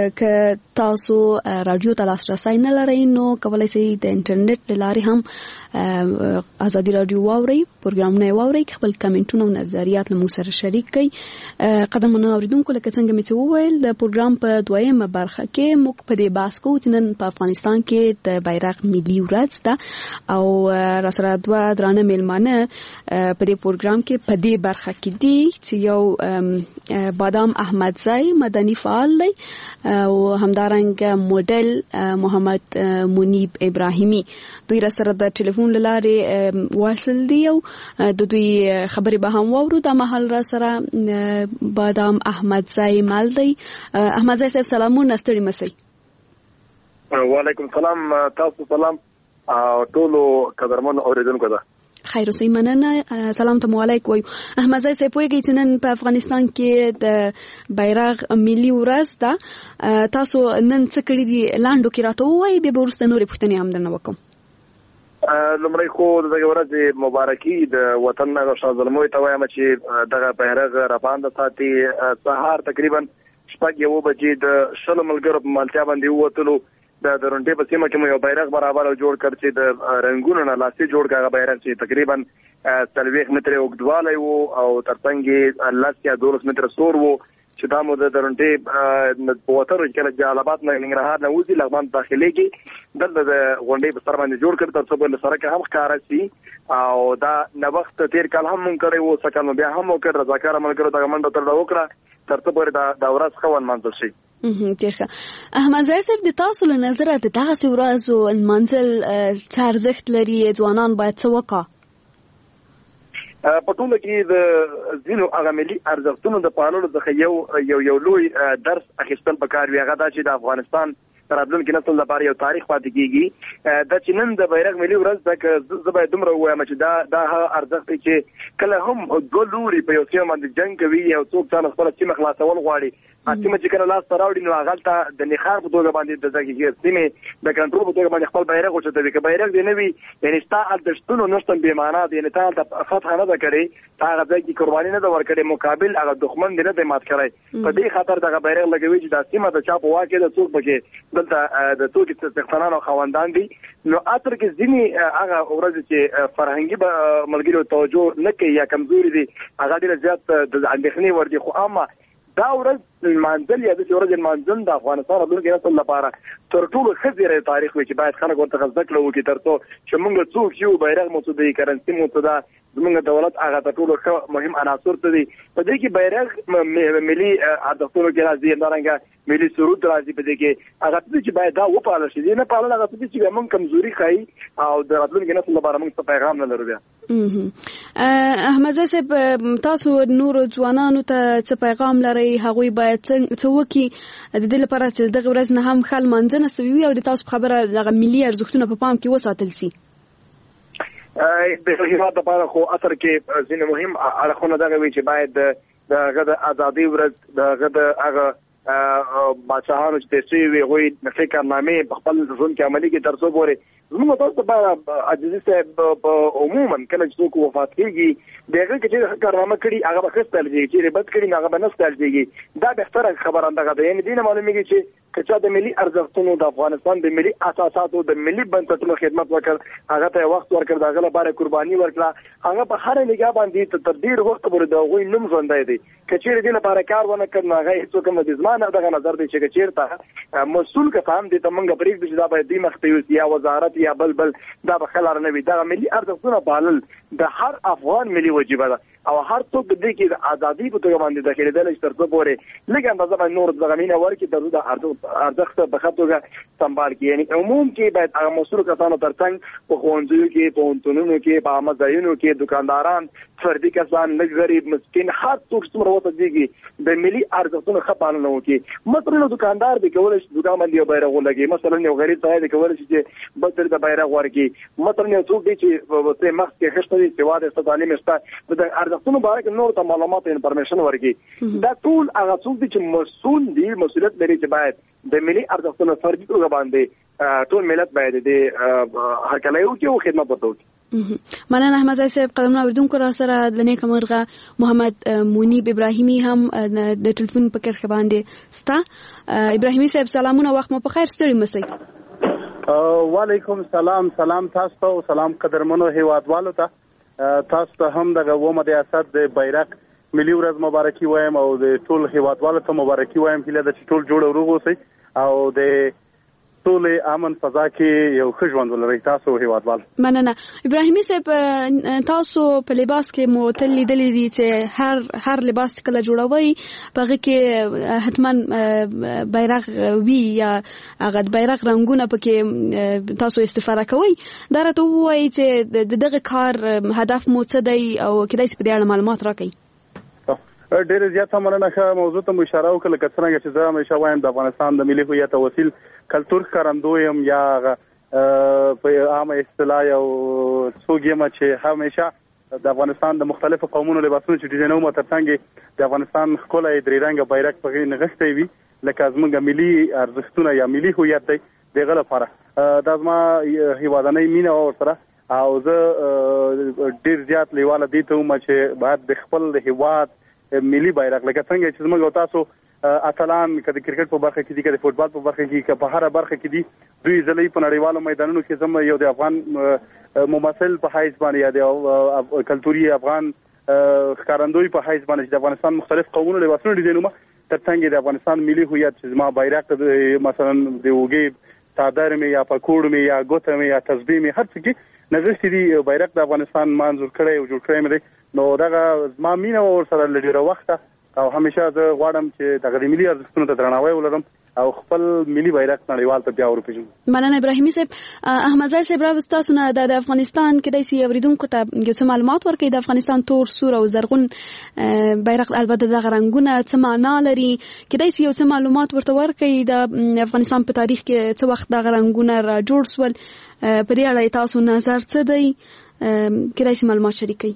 که تاسو رادیو ته لاسرسی نه لرئ نو کولی شئ د انټرنیټ له لارې هم ازادي رادیو واوري پروګرامونه واوري خپل کمنټونه او نظریات له مو سره شریک کړئ. قدمونه اوریدونکو لکه څنګه مې وویل د پروګرام په دویمه برخه کې موږ په دې بحث کوو چې نن په افغانستان کې د بیرغ ملي ورځ ده او را سره دوه درانه میلمانه په دې پروګرام کې په دې برخه کې دي چې یو بادام احمدزی مدني فعال دی او همدارنګه موډل محمد منیب ابراهیمی. دوی را سره د ټلیفون لارې واصل دي او د دوی خبرې به هم واورو. د محل را سره بادام احمدزی مال دی. احمدزی صاحب سلامونه، ستړي مسئ. وعلیکم سلام، تاسو سلام ټولو قدرمن اوریدونکو ته. خیر اوسئ، مننه. سلام ته علیکم وایو. احمدزی صاحب پوهیږئ چې نن په افغانستان کې د بیرغ ملي ورځ ده. تاسو نن څه کړي دي لاندو کې راته ووایئ، بیا به وروسته نورې پوښتنې هم درنه وکړم. لومړی خو دغه ورځ مبارکي د وطن نه شاه زلموي ته وایم چې دغه بیرغ راباندې ساتي. سهار تقریبا 6 بجې د شل ملګرو په مالتیا باندې ووتلو. د درونټې په سیمه کې مو یو بیرغ برابر جوړ کړ چې د رنگونو نه لاسي جوړ کړه. بیرغ چې تقریبا 30 متره اوږدوالی وو او ترڅنګ یې 12 متره سور وو چې دا مو د درونټې په وترو کې له جلالاباد نه ننګرهار نه وځي لغمان داخلي کې دلته د غونډې په سر باندې جوړ کړ تر څو بل سره کې هم ښکارا شي. او دا نو وخت تیر کال هم مونږ کړی وو، څنګه بیا هم وکړ رضاکار ملګرو دغه منډه تر وکړه تر څو پورې دا ورځ خوان منځل شي. ډیره احمدزی صاحب د تاسو له نظره د دغه ورځو منځل څه ارزښت لري؟ ځوانان باید څه وکړي؟ په ټوله کې د ځینو هغه ملي ارزښتونو د پاللو څخه یو لوی درس اخیستل پکار وي. هغه دا چې د افغانستان راتلونکي نسل لپاره یو تاریخ پاتې کیږي. دا چې نن د بیرغ ملي ورځ ده، زه باید دومره ووایم چې دا ارزښت دی چې کله هم دوه لوري په یو سیمه باندې جنګ کوي، یو څوک ځان خپله سیمه خلاصول غواړي، سیمه چې کله لاس ته راوړي نو هغلته د نښان په توګه باندې د دغه سیمې د کنټرول په توګه باندې خپل بیرغ اوچتوي. که بیرغ دې نه وي یعنې ستا هلته شتون او نشتون بې معنا دی، یعنې تا هلته فتح نه ده کړې، تا هغه ځای کې قرباني نه ده ورکړې، مقابل هغه دښمن دې نه دی مات کړی. په دې خاطر دغه بیرغ لګوي چې دا سیمه د چا په واک کې ده، څوک پکې دلته د توکي څښتنان او خاوندان دي. نو اثر کې ځینې هغه ورځ چې فرهنګي ملګرو توجه نه کوي یا کمزوري دي هغه ډېره زیات د اندېښنې وړ دي. خو اما دا ورځ منځل یا د ورځ منځل د افغانستان راتلونکي نسل لپاره تر ټولو ښه زیری تاریخ وي چې باید خلک ورته زده کړه وکړي تر څو چې موږ څوک یو، بیرغ مو څه دی، کرنسي مو څه ده، زموږ دولت هغه تر ټولو ښه مهم عناصر څه دي. په دې کې بیرغ ملي ارزښتونو کې راځي، همدارنګه ملي سرود راځي. په دې کې هغه څه چې باید دا وپالل شي، نه پالل هغه څه چې موږ کمزوري ښایي او د راتلونکي نسل لپاره موږ څه پیغام نه لرو. بیا احمدزی صاحب تاسو نور ځوانانو ته څه پیغام لرئ؟ هغوی باید څه وکړي د دې لپاره چې دغه ورځ نه هم خل منځنه سوي وي او د تاسو خبره دغه ملي ارزښتونه په پام کې وساتل شي؟ د هیواد لپاره خو اثر کې ځینې مهم اړخونه دغه وي چې باید دغه د ازادۍ ورځ دغه د هغه بادشاهانو چې تېر شوي وي هغوی فکرنامې په خپل ژوند کې عملي کړي تر څو پورې زموږ تاسو ته عزیزي صاحب عموما کله چې څوک وفات کېږي د هغه کې چې کارنامه کړي هغه به ښه ستایل کېږي، چې بد کړي نو هغه به نه ستایل کېږي. دا بهتره خبره دغه ده. یعنې دې نه معلومېږي چې که چا د ملي ارزښتونو د افغانستان د ملي اساساتو د ملي بنسټونو خدمت وکړ، هغه ته وخت ورکړ، د هغه لپاره قرباني ورکړه، هغه په هره نګاه باندې تر ډېر وخت پورې د هغوی نوم ژوندی دی. که چېرې دې لپاره کار ونه کړ نو هغه هېڅوک هم د زما نه دغه نظر دی چې که چېرته مسؤل کسان دې ته موږ پرېږدو چې دا باید دوی مخ ته یوسي یا وزارت یا بل دا به ښه لاره نه وي. دغه ملي ارزښتونه پالل د هر افغان ملي وجیبه ده او هر څوک دې کې د ازادۍ په توګه باندې داخلېدلی چې تر څو پورې لږ اندازه باندې نور دغه مینه ورکړي تر څو د ارزښت په ښه توګه سمبال کړي. یعنې عموم کې باید هغه مسؤلو کسانو تر څنګ په ښوونځیو کې، په پوهنتونونو کې، په عامه ځایونو کې دوکانداران، فردي کسان، لږ غریب، مسکین، هر څوک چې څومره وسدېږي د ملي ارزښتونو ښه پالنه وکړي. مثلا دوکاندار دی کولی شي دوکان باندې یو بیرغ ولګي، مثلا یو غریب سړی دی کولی شي چې بل ځای ته بیرغ ورکړي، مثلا یو څوک دی چې مخکې ښه شته دی، سواد شته، تعلیم شته، د ارزښتونو باره کې نور ته معلومات انفارمیشن ورکړي. دا ټول هغه څوک دی چې مسؤل دی، مسؤلیت لري چې باید د ملي ارزښتونو فردي توګه باندې ټول ملت باید د هرکلی وکړي او خدمت ورته وکړي. مننه احمدزی صاحب. قدمونه اوریدونکو را سره د نیکه مرغه محمد منیب ابراهیمی هم د ټلیفون په کرښه باندې ستا. ابراهیمی صاحب سلامونه، وخت مو په خیر، ستړي مسئ. وعلیکم سلام تاسو ته سلام قدرمنو هیوادوالو ته تاسو ته هم د قومه د ریاست د بیرغ ملي ورځ مبارکي وایم او د ټول هیوادوالو ته مبارکي وایم چې د ټول جوړ وروغ اوسئ او د ټول امن فضا کې یو ښه ژوند ولرئ تاسو هیوادوال. مننه. ابراهیمي صاحب تاسو په لباس کې مو تل لیدلې دي چې هر لباس کله جوړوي پغه کې حتما بیرغ وی یا هغه بیرغ رنگونه پکې تاسو استفاده کوي. دا راته وایي چې دغه کار هدف مو څه دی او کله چې په دې اړه معلومات راکړئ. ډېر زیاته مننه. موضوع ته اشاره وکړه لکه څنګه چې زه همیشه وایم د افغانستان د ملي هویت او اصیل کلتور ښکارندوی یم یا په عامه اصطلاح یو څوک یم چې همیشه د افغانستان د مختلفو قومونو لباسونه چې ډیزاینوم ترڅنګ د افغانستان ښکلی درې رنګه بیرغ پکې نغښتی وي لکه زموږ ملي ارزښتونه یا ملي هویت دی دغه لپاره دا زما هیوادنۍ مینه وه ورسره او زه ډېر زیات لیواله دې ته وم چې باید د خپل د هیواد ملي بیرغ لکه څنګه چې موږ تاسو اتلان که د کرکټ په برخه کې دي که د فوټبال په برخه کې که په هر برخه کې دي دوی ځلې په نړیوالو میدانونو کې زم یو د افغان ممثل په حیث باندې یا د کلتوري افغان ښکارندوی په حیث باندې د افغانستان مختلف قومونو لباسونه ډیزاینوم ترڅنګ د افغانستان ملي هویت چې زما بیرغ مثلا د اوږې څادر مې یا پکوړ مې یا ګوته مې یا تسبیح مې هر څه کې نغښتي دي بیرغ د افغانستان منظور کړی او جوړ کړی مې دی. نو دغه زما مینه ورسره له ډېره وخته او همیشه زه غواړم چې دغه د ملي ارزښتونو ته درناوی ولرم او خپل ملي بیرغ نړیوال ته بیا ورپېژنم. مننه ابراهیمي صاحب. احمدزی صاحب راوست تاسو نه د افغانستان کې د سی اوریدونکو ته یو څه معلومات ورکړئ. د افغانستان تور سور او زرغون بیرغ البته دغه رنګونه څه معنا لري کېدای شي یو څه معلومات ورته ورکړئ. د افغانستان په تاریخ کې څه وخت دغه رنګونه را جوړ سول په دې اړه تاسو نظر څه دی کېدای شي معلومات شریک کړئ.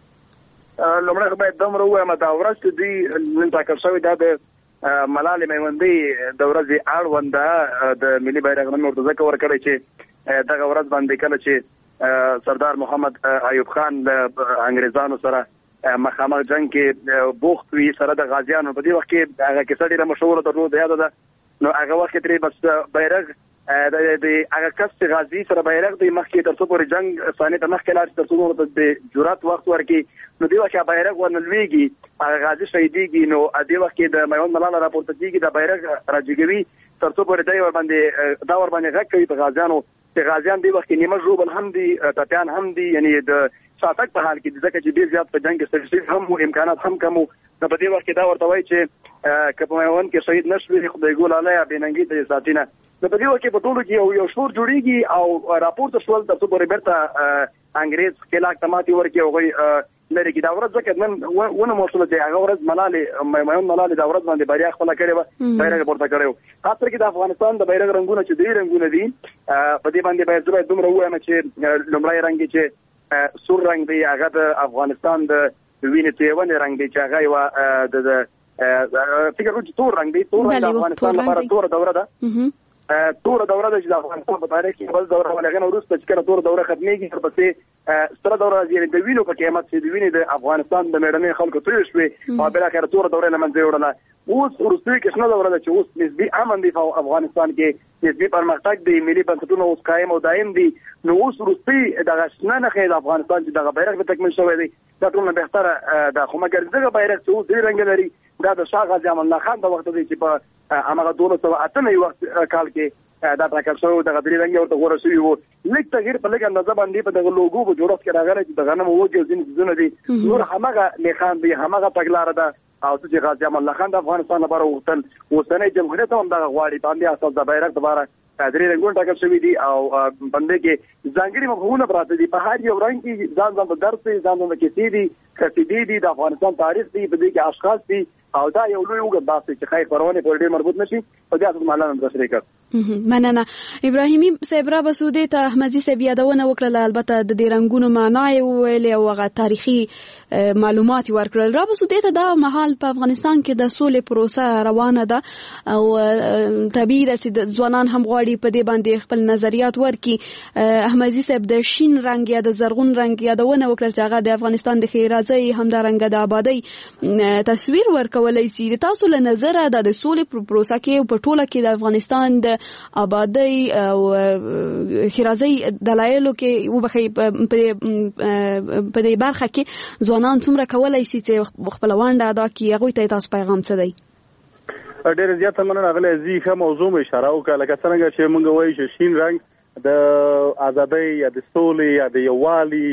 لومړی باید دومره ووایم دا ورځ چې دوی نن ټاکل شوې دا د ملالۍ میوندۍ د ورځې اړونده د ملي بیرغ نوم ورته ځکه ورکړی چې دغه ورځ باندې کله چې سردار محمد ایوب خان له انګریزانو سره مخامخ جنګ کې بوخت وي سره د غازیانو په دې وخت کې هغه کیسه ډېره مشهوره درلوده یاده ده. نو هغه وخت کې ترې بس بیرغ د هغه کس چې غازي سره بیرغ دی مخکې تر څو پورې جنگ صحنې ته مخکې لاړ تر څو ورته د جرأت وخت ورکړي نو دې وخت بیرغ ورنلويږي هغه غازي شهیدېږي نو دې وخت کې د میوند ملاله راپورته کېږي د بیرغ راجګوي تر څو پورې دی ور باندې غږ کوي په غازیانو چې غازیان دې وخت کې نیمه ژوبل هم دي ټپیان هم دي یعنی د شاتګ په حال کې ځکه چې ډېر زیات په جنگ کې سرشت هم امکانات هم کم نو په دې وخت کې دا ورته وایي چې که په میوند کې شهید نشوي خدای ګول الله بېننګي ته ساتینه نو په دې وخت کې په ټولو کې یو شور جوړیږي او راپورته شول تر څو پورې بیرته انګريز خلاک تماتي ورکړي او لري کې دا ورځ ځکه نن ونه موصله دی هغه ورځ ملالۍ میوند ملالۍ دا ورځ باندې بریا خپل کړې و بیرغ پورته کړو خاطر کې د افغانستان د بیرغ رنگونه چې دی رنگونه دي په دې باندې باید زه دومره وایم چې لومړی رنگ چې سور رنگ دی هغه د افغانستان د وینې تیونه رنگ دی چې هغه یو د فکر کوم تور رنگ دی تور د افغانستان لپاره تور دوره ده تور دوره د افغانستان په تاریخ کې بل دوره ولغنه وروسته چې کله تور دوره ختمېږي ورپسې سره دوره یعنی د وینو په قیمت چې د وینې د افغانستان د میړنۍ خلکو توی شوې او بل اخر تور دوره نه منځه وړله اوس وروستي کې څنګه دوره ده چې اوس نسبی امن دی په افغانستان کې نسبی پرمختګ دی ملي بنسټونه اوس قائم او دائم دي نو اوس وروستي دغه شنه نه د افغانستان چې دغه بیرغ به تکمیل شوی دی دا ټول نه بهتره د خو مګر دغه بیرغ چې اوس درې رنګ لري دا د شاه غازي امان الله خان د وخت دی چې په هغه 1208 وخت کال کې دا ټاکل شوی دغه درې رنګ ورته غوړه شوی وو لیک تغییر په لګ اندازه باندې په دغه لوګو په جوړښت کې راغلی چې د غنمو وږي ځین ځونه دي نور همغه لخان دی همغه تګلار ده او چې غازي امان الله خان د افغانستان لپاره وختل اوسنۍ جمهوریت هم دغه غواړي باندې اساس د بیرغ لپاره درې رنګونه ټاکل شوی دي او باندې کې ځانګړي مفهومونه پراته دي په هر یو رنګ کې ځان ځان درس دي ځان ځان کې دي کسبي دي د افغانستان تاریخ دي په دې کې اشخاص دي او دا یو لوی وګړي باسي چې خیر پرونه په ډېر مربوط نشي او دا څه معلومه ده شریکت مننه. ابراهیمي صاحب را بسودي ته احمدزي صاحب یادونه وکړه البته د دې رنگونو معنا یې ویلې او هغه تاریخي معلومات ورکړل. را بسودي ته دا مهال په افغانستان کې د سولې پروسه روانه ده او طبیعي ده چې ځوانان هم غواړي په دې باندې خپل نظریات ورکړي. احمدزي صاحب د شین رنگ یا د زرغون رنگ یادونه وکړه چې هغه د افغانستان د خیرازۍ هم د رنګ د آبادی تصویر ورکړ کولای شي؟ تاسو له نظره د سولې په پروسه کې په ټوله کې د افغانستان د آبادی او خیرازي دلایلو کې وبخي په دې برخه کې ځوانان څومره کولای شي چې خپل ونډه ادا کړي؟ هغه ته تاسو پیغام څه دی؟ ډېر زیات مننه غلې زیخه موضوع اشاره وکړه لکه څنګه چې موږ وایو چې شین رنگ د آزادۍ یا د سولې یا د یووالي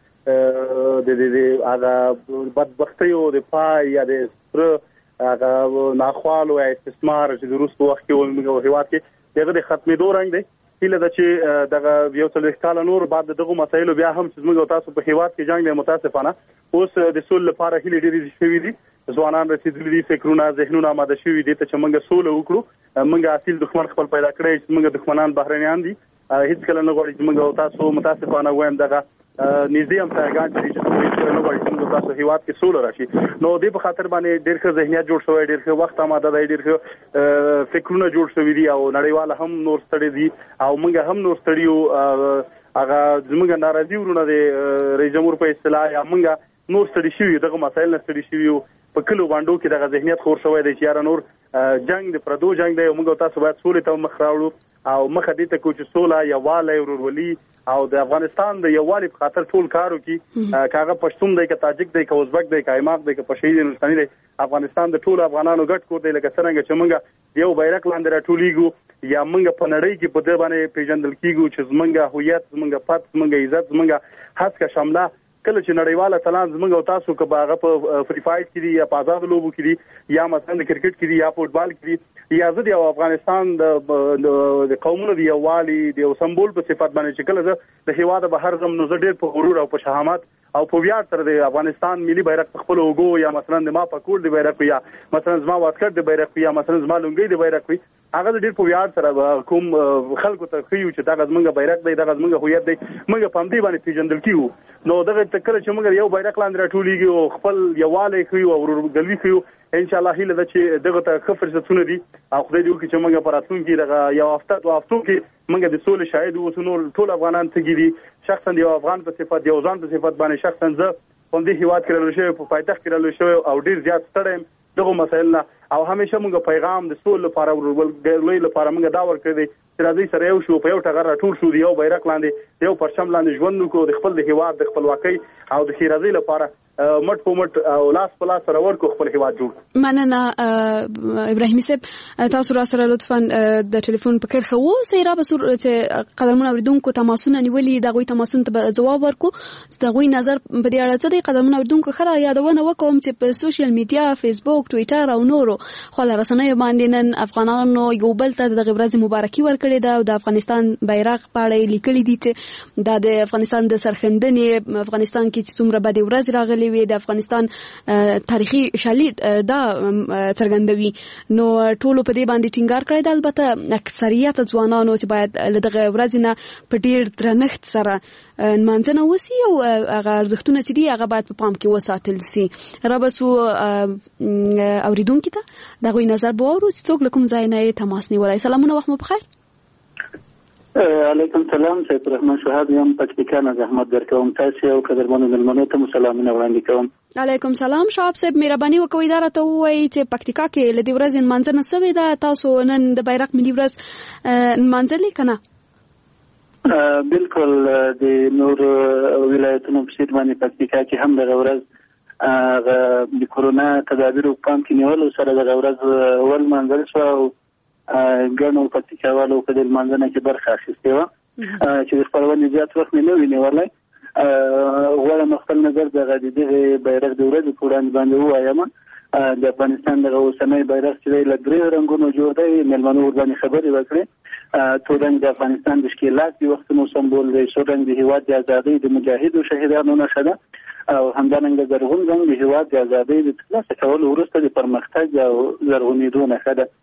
د هغه بدبختۍ او د پای یا د هغه ناخوالو یا استثمار چې د روس په وخت کې موږ هیواد کې دغه د ختمېدو رنګ دی. هیله ده چې دغه یو څلوېښت کاله نور بعد دغه مسایلو بیا هم چې موږ تاسو په هیواد کې جنګ دی متاسفانه اوس د سولې لپاره هیله ډېرې شوې دي. ځوانان رسیدلي دي، فکرونه ذهنونه آماده شوي دي ته چې موږ سوله وکړو. موږ اصل دښمن خپل پیدا کړی چې موږ دښمنان بهرنیان دي. هیڅ کله نه غواړي چې موږ تاسو متاسفانه وایم دغه نږدې هم څنګه چې نه غواړي چې موږ تاسو هیواد کې سوله راشي. نو دې په خاطر باندې ډېر ښه ذهنیت جوړ شوی، ډېر ښه وخت آماده دی، ډېر ښه فکرونه جوړ شوي دي او نړیوال هم نور ستړي دي او موږ هم نور ستړي یو. هغه زموږ ناراضي ورونه د رئیس جمهور په اصطلاح یا موږ نور ستړي شوي دغه مسایل نه ستړي شوي په کلو باندې کې دغه ذهنیت خور شوی دی چې یاره نور جنگ د پردو جنگ دی. موږ تاسو باید سولې ته مخ راوړو او مخه دې ته کو چې سوله یووالی ورورولي او د افغانستان د یووالي په خاطر ټول کار وکړي. کاغه پښتون دی که تاجک دی که ازبک دی که ایماق دی که پشهید دی نورستاني دی، افغانستان د ټول افغانانو ګډ کور دی. لکه څنګه چې موږ یو بیرغ لاندې راټولیږو یا موږ په نړۍ کې په دې باندې پیژندل کیږو چې زمونږ هویت، زمونږ پت، زمونږ عزت، زمونږ هڅه شامله کله چې نړیواله تلان زموږ او تاسو که هغه په فری فایټ کې دي یا په آزاد لوبو کې دي یا مثلا د کرکټ کې دي یا فوټبال کې دي یا زه د افغانستان د قومونو د یووالي د یو سمبول په صفت باندې چې کله زه د هیواد بهر زم نو زه ډېر په غرور او په شهامت او په ویاړ سره د افغانستان ملي بیرغ په خپل اوګو یا مثلا د ما پکول د بیرغ یا مثلا زما واسکټ د بیرغ یا مثلا زما لونګۍ د بیرغ هغه ډېر په ویاړ سره کوم خلکو ته خيو چې دا زمونږ بیرغ دی، دا زمونږ هویت دی، موږ په دې باندې پیژندل کیو. نو دغه کله چې موږ یو بیرغ لاندې راټولیږي او خپل یووالی کوي او ورورګلوي کوي، ان شاء الله هیله ده چې دغه ته ښه فرصتونه دي او خدای دې وکړي چې موږ په راتلونکي دغه یو هفته کې موږ د سولې شاهد اوسو. نور ټول افغانان تګي دي شخصا یو افغان په صفت یو ځان په صفت باندې شخصا زه په دې هیواد کې راغلی شوی، په پایتخت کې راغلی شوی او ډیر زیات ستړی دغه مسایل نه او همیشه موږ پیغام د سولې لپاره ورولګلوي لپاره موږ دا ورکړی دی چې راځي سره یو شو په یو ټغر راټول شو یو بیرغ لاندې یو پرچم لاندې ژوند وکړو د خپل د هیواد د خپلواکۍ او د خیرازۍ لپاره مټ په مټ او لاس په لاس سره ورکو خپل هیواد جوړ. مننه ابراهیمي صاحب، تاسو را سره لطفا د ټلیفون په کړه خو سیرا بسور چې قدمونه اوریدونکو تماسونه نیولې دا غوي تماسونه ته جواب ورکو چې غوي نظر په دې اړه څه دی. قدمونه اوریدونکو خره یادونه وکوم چې په سوشل میډیا فیسبوک ټوئیټر او نورو خپل رسنیو باندې نن افغانانو یو بل ته د ورځې مبارکي ورکړې ده او د افغانستان بیرغ پاړې لیکلي دي چې د افغانستان د سرخندنې افغانستان کې چې څومره بده ورځ راغلي وي د افغانستان تاریخي شالید دا څرګندوي. نو ټولو په دې باندې ټینګار کړی دی، البته اکثریت ځوانانو چې باید لدغه ورځ نه په ډیر درنښت سره نمانځنه وسی او هغه ارزښتونه چې دي هغه باید په پام کې وساتل سي. رابسو اوریدونکو ته دا غوي نظر به ورو چې څوک کوم ځای نه تماس نیولای. سلامونه، وخت مو بخیر. علیکم سلام، سید الرحمن شهاب یم، پکتیکا نه زحمت درکوم. تاسو او قدرمنو ملمنو ته سلامونه وړاندې کوم. علیکم سلام شهاب صاحب، مهرباني وکوئ دا راته ووایئ چې پکتیکا کې لدې ورځې نمانځنه سوې ده، تاسو نن د بیرغ ملي ورځ نمانځلې که نه؟ بالکل د نور ولایتونو په څېر باندې پکتیکا کې هم دغه ورځ د کورونا تدابیرو په پام کې نیولو سره دغه ورځ ولمانځل شوه او ګڼو پکتیکاوالو په دې لمانځنه کې برخه اخیستې وه چې د خپرونې زیات وخت مې نه وي نیولی. غواړم خپل نظر دغه د دغې بیرغ د ورځې په وړاندې باندې ووایم. د افغانستان دغه اوسنی بیرغ چې دی له درې رنګونو جوړ دی. مېلمنو ورباندې خبرې وکړې. تور رنګ د افغانستان د ښکېلات د وختونو سمبول دی، سور رنګ د هېواد د ازادۍ د مجاهدو شهیدانو نښه ده او همدارنګه زرغون رنګ د هېواد د ازادۍ د ترلاسه کولو وروسته د پرمختګ او زرغونېدو نښه ده.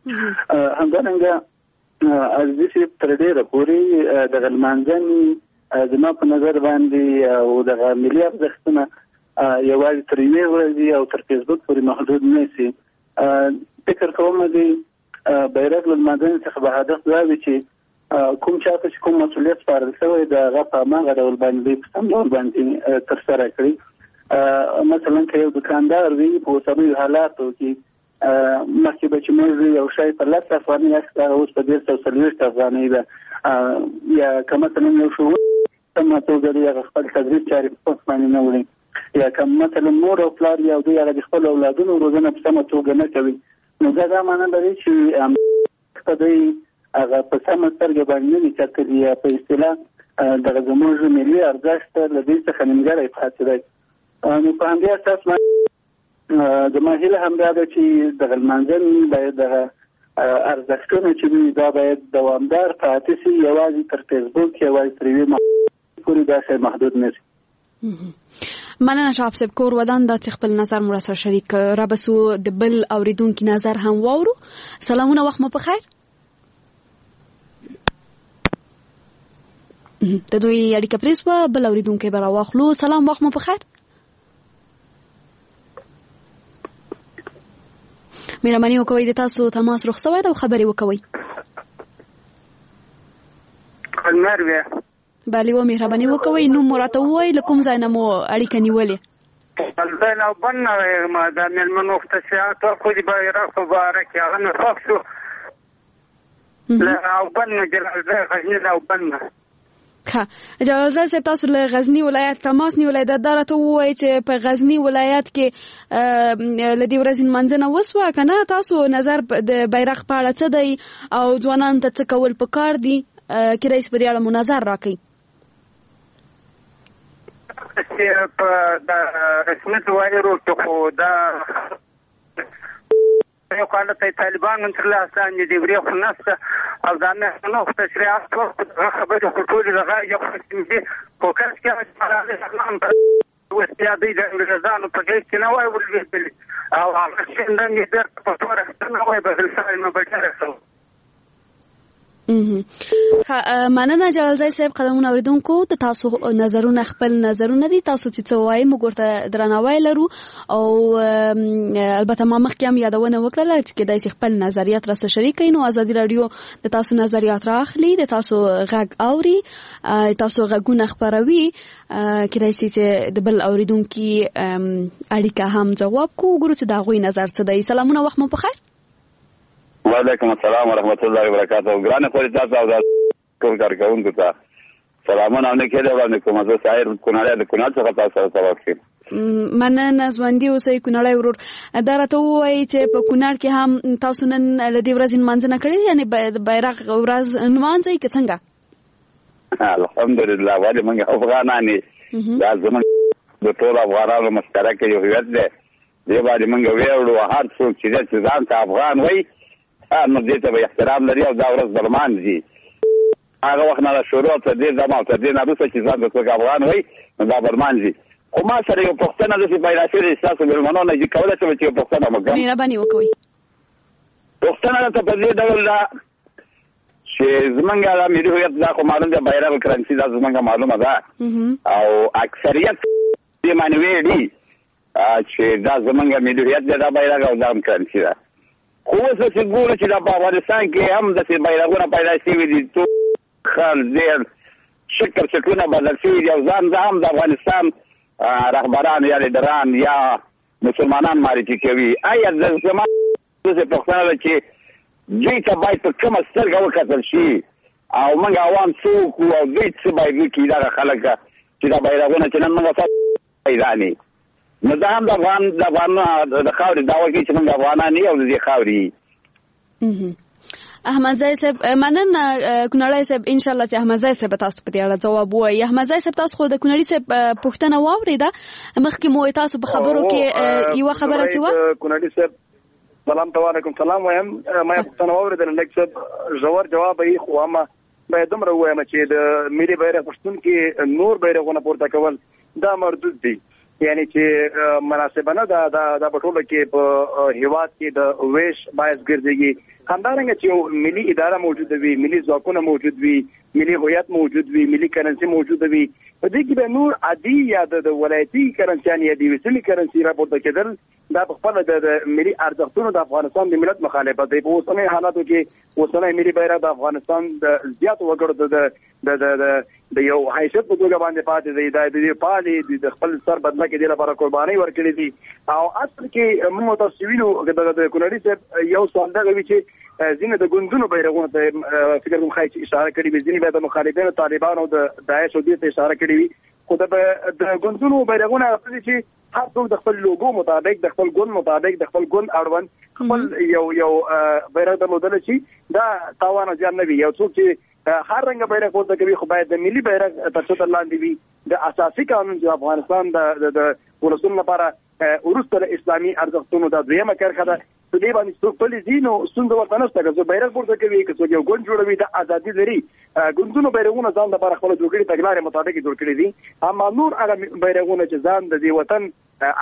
همدارنګه عزیزي صاحب تر ډېره پورې دغه لمانځنې زما په نظر باندې او دغه ملي ارزښتونه یوازې تر یوې ورځې او تر فیسبوک پورې محدود نه سي. فکر کوم د بیرغ له لمانځنې څخه به هدف دا وي چې کوم چاته چې کوم مسؤلیت سپارل شوی د هغه په هماغه ډول باندې په سم ډول باندې ترسره کړي. مثلا که یو دکاندار وي په اوسنیو حالاتو کې مخکې به چې موږ یو شی په 10 افغانۍ اخیست هغه اوس په 140 افغانۍ ده. یا که مثلا یو شو سمه توګه د هغه خپل تدریس چارې په وخت باندې نه وړي، یا که مثلا مور او پلار یا دوی هغه د خپل اولادونو روزنه په سمه توګه نه کوي، نو دا معنی لري چې دوی هغه په سمه سترګه باندې نه دي کتلي، یا په اصطلاح دغه زموږ ملي ارزښت له دې څخه نیمګړی پاتې دی. نو په همدې اساس زما هیله همدا ده چې دغه لمانځنې باید دغه ارزښتونه چې دي دا باید دوامدار پاتې شي، یوازې تر فیسبوک یوازې تر یوې پورې دا شی محدود نه شي. مننه شاه صاحب. کور ودان دا چې خپل نظر مو سره شریک را بسو د بل اوریدونکو نظر هم واورو. سلامونه، وخت مو په خیر. د دوی اړیکه پریسوا بل اوریدونکو به راواخلو. سلام، وخت مو په خیر. مهرباني وکوئ د تاسو تماس رخصوي او خبري وکوئ. المروه بله و مهرباني وکوئ. نو مراته وای لکم ځای نه مو اړیکه نیولې. البته او بنه ما د ملمنو افتشاعات خو دې بیرغ مبارک هغه نه فاکسو لا او بنه جلال غزنی او بنه. ها جلال صاحب تاسو له غزنی ولایت تماس نیولای د دارته وای چې په غزنی ولایت کې لدی ورځین منځنه وسوه کنه، تاسو نظر د بیرغ په اړه څه دی او ځوانان ته څه کول پکار دي کې رئیس په اړه منظر راکړي؟ په د رسمیت وایرو ته خو دا یو کال ته طالبان تر لاسه دي وری خو نفسه او دا نه نو تشریعات خبره ټول دغه یو دي فوکس کې راځي اسلام په وسیادې د انګريزانو په کې کې نه وای ولې او هغه څنګه دې در په توره نه وای په ځای نه بچره. مننه جلال صاحب. قدمونه اوریدونکو ته تاسو نظرونه خپل نظرونه دي، تاسو چې وایي موږ ورته درناوی لرو او البته ما مخکې هم یادونه وکړه چې کدای شي خپل نظریات را سره شریک کړئ. نو ازادي رادیو د تاسو نظریات راخلي، د تاسو غږ اوري، تاسو غږونه خبروي، کدای شي چې د بل اوریدونکو اړیکه هم جواب کو ګورو چې دا غوي نظر څه دی. سلامونه، وخت مو په خیر. وعلیکم السلام ورحمت الله وبرکاته. ګرانه خوري تاسو او د ټول کارکونکو ته سلامونه او نیکه دی ورنه کوم زه شاعر کونړ د کونړ څخه تاسو سره تواصل. مننه ژوندۍ اوسئ کونړ ورور. دا راته وایي چې په کونړ کې هم تاسو نن لدی ورځ منځنه کړی، یعنی بیرغ ورځ نمانځي که څنګه؟ الحمدلله ولې موږ افغانان دا زموږ د ټول افغانانو مشترک یو هویت دی. دې باندې موږ ویاړو هر څوک چې ځان ته افغان وایي نو دې ته به احترام لري او دا ورځ درمان دي. هغه وخت نه شروع ته دې زموږ ته دې نه روسه چې ځان ته افغان وایي نو دا درمان دي. خو ما سره یو پښتنه د پیدا شوی احساس ورمنو نه کولای شي چې پښتنه مګم مهرباني وکوي. پښتنه ته په دې ډول دا چې زمونږ د ملي هویت دا خو معلوم دی، بیرغ کرنسي دا زمونږ معلومه ده او اکثریت دې معنی ویلي چې دا زمونږ ملي هویت دی، دا بیرغ او دا کرنسي ده. خو اوس چې ګورو چې دا په افغانستان کې هم داسې بیرغونه پیدا شوي دي، خل زیر شکل شکلونه بدل شوي دي او ځان هم د افغانستان رهبران یا لیډران یا مسلمانان معرفي کوي. آیا زما داسې پوښتنه ده چې دوی ته باید په کومه سترګه وکتل شي او موږ عوام څوک وو او دوی څه باید وکړي دغه خلک چې دا بیرغونه چې نن موږ پیدا نه نو دا هم د افغان د خاورې دعوه کوي چې موږ افغانان یو د دې خاورې. احمدزی صاحب مننه کونړی صاحب. ان شاء الله چې احمدزی صاحب تاسو په دې اړه ځواب وایي. احمدزی صاحب تاسو خو د کونړی صاحب پوښتنه واورېده، مخکې مو تاسو په خبرو کې یو خبره چې و کونړی صاحب سلام علیکم. سلام وایم. ما پوښتنه واورېدل لیک صاحب ژور جواب یې خو ما باید دومره وایم چې د ملي بیرغ پښتونکي نور بیرغونه پورته کول دا مردود دي، یعنی چې مناسبه نه دا په ټوله کې په هیواد کې د ویش باعث ګرځي همدارنګه چې ملي اداره موجود وي ملي ځواکونه موجود وي ملي هویت موجود وي ملي کرنسي موجود وي په دې کې به نور عادي یا د ولایتي کرنسيان یا د وسیلې کرنسي راپورته کېدل دا په خپل د ملي ارزښتونو د افغانستان د ملت مخالفت دی. په اوسنۍ حالاتو کې اوسنۍ ملي بیرغ د افغانستان د زیات وګړو د یو حیثیت په توګه باندې پاتې دی د پالي د خپل سر بدله کې د لپاره قرباني ورکړي دي. او اصل کې موږ تاسو وینو د کونړي صاحب یو سوال دا کوي چې ځینې د ګوندونو بیرغونو ته فکر کوم خای چې اشاره کړې وي ځینې د مخالفینو طالبانو د داعش او دې ته اشاره کړې وي خو د ګوندونو بیرغونه راځي چې هر څوک د خپل لوګو مطابق د خپل ګوند مطابق د خپل ګوند اړوند خپل یو بیرغ درلودل چې دا تاوان ځان نه وي. یو څوک چې هر رنګ بیرغ ورته کوي خو باید د ملي بیرغ تر څو لاندې وي. د اساسي قانون چې افغانستان د ولسمو لپاره ورسره اسلامي ارزښتونو د دویمه کرخه ده په دې باندې څوک په لزینو ستونزه ورته نشته که څوک بیرغ پورته کوي که څوک یو ګوند جوړوي د ازادي لري. ګوندونو بیرغونه ځان لپاره خپل جوړ کړي تګلارې مطابق جوړ کړي دي اما نور هغه بیرغونه چې ځان د دې وطن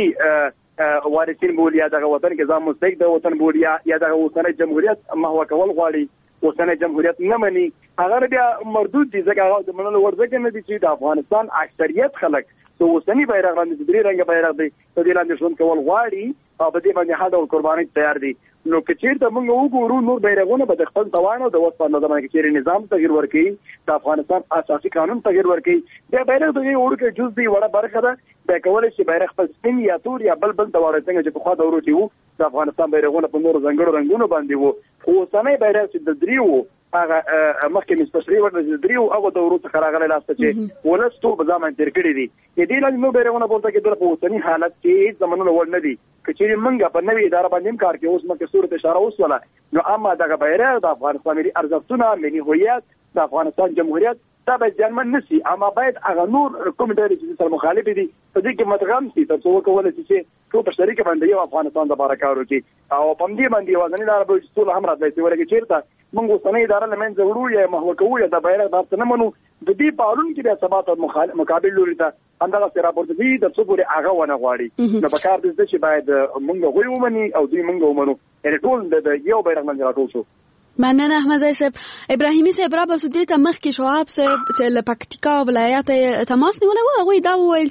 اصلي وارثین بولي یا دغه وطن کې ځان مستحق د وطن بولي یا دغه اوسنۍ جمهوریت محو کول غواړي اوسنۍ جمهوریت نه مني هغه بیا مردود دي ځکه هغه د منلو وړ ځکه نه دي چې د افغانستان اکثریت خلک ته اوسنی بیرغ باندې درې رنګ بیرغ دی په دې لاندې ژوند کول غواړي او په دې باندې هدا قرباني تیار دي. نو که چیرته موږ وګورو نور بیرغونه به د خپل توان او د وس په نظر کې چیرې نظام تغیر ورکړي د افغانستان اساسي قانون تغیر ورکړي د بیرغ د وړکه جز دی وړه برخه ده د کولای شي بیرغ په سپین یا تور یا بل د وړه څنګه چې په خوا د ورو وو د افغانستان بیرغونه په نور ځنګړو رنگونو باندې وو خو سمې بیرغ چې د دریو هغه مخکې مستشري ورته دریو هغه د ورو څخه راغلي لاسته چې ولستو په ځامن تیر کړی دي دې لاندې نو بیرغونه پورته کېدل په اوسنی حالت کې زمونږ ور نه دي کچېری منګه په نوې اداره باندې کار کې اوس مکه صورت اشاره وسوله نو اما دغه بیرغ د افغانستان ملي ارزښتونه ملي هویت د افغانستان جمهوریت دا به ځانمن نشي اما باید هغه نور کوم ډېر چې سره مخالف دي په دې کې متغم شي تر څو کولای شي چې ټول شریک باندې یو افغانستان د بارکار وکړي او په دې باندې وزن لاره به ټول هم راځي چې ورګه چیرته موږ اوسنۍ اداره لمن زړو یا محو کوو یا د بیرغ د نه منو د دې پالون کې د ثبات او مقابل لوري ته اندغه سره راپورته دي د څو پورې هغه ونه غواړي نو په کار دې چې باید موږ غوي ومني او دوی موږ ومنو یعنی ټول د یو بیرغ باندې راټول شو. مننه احمد زای صاحب. ابراهیمی صاحب را بسودی ته مخ کې شعاب صاحب چې له پکتیکا ولایت تماس نیولای و هغه دا ویل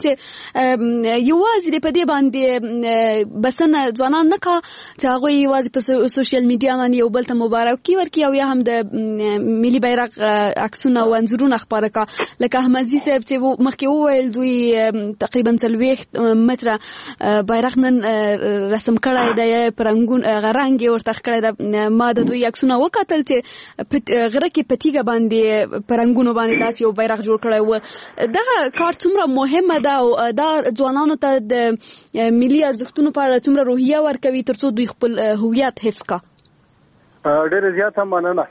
چې یوازې په دې باندې بسنه ځوانان نه کا چې هغه یوازې په سوشل میډیا باندې یو بل ته مبارکي ورکړي او یا هم د ملي بیرغ عکسونه او انځورونه خبره کا لکه احمد زی صاحب چې مخ کې ویل دوی تقریبا 30 متره بیرغ نن رسم کړی دی پرنګون غرنګ ورته کړی ما د دوی عکسونه قتل چې غره کې پتیګه باندې پرنګونو باندې داس یو بیرغ جوړ کړی و دا کار څومره مهمه ده او دا ځوانانو ته د ملي ارزښتونو په اړه څومره روحیه ورکوي ترڅو دوی خپل هویت حفظ کا. ډېر زیات مننه.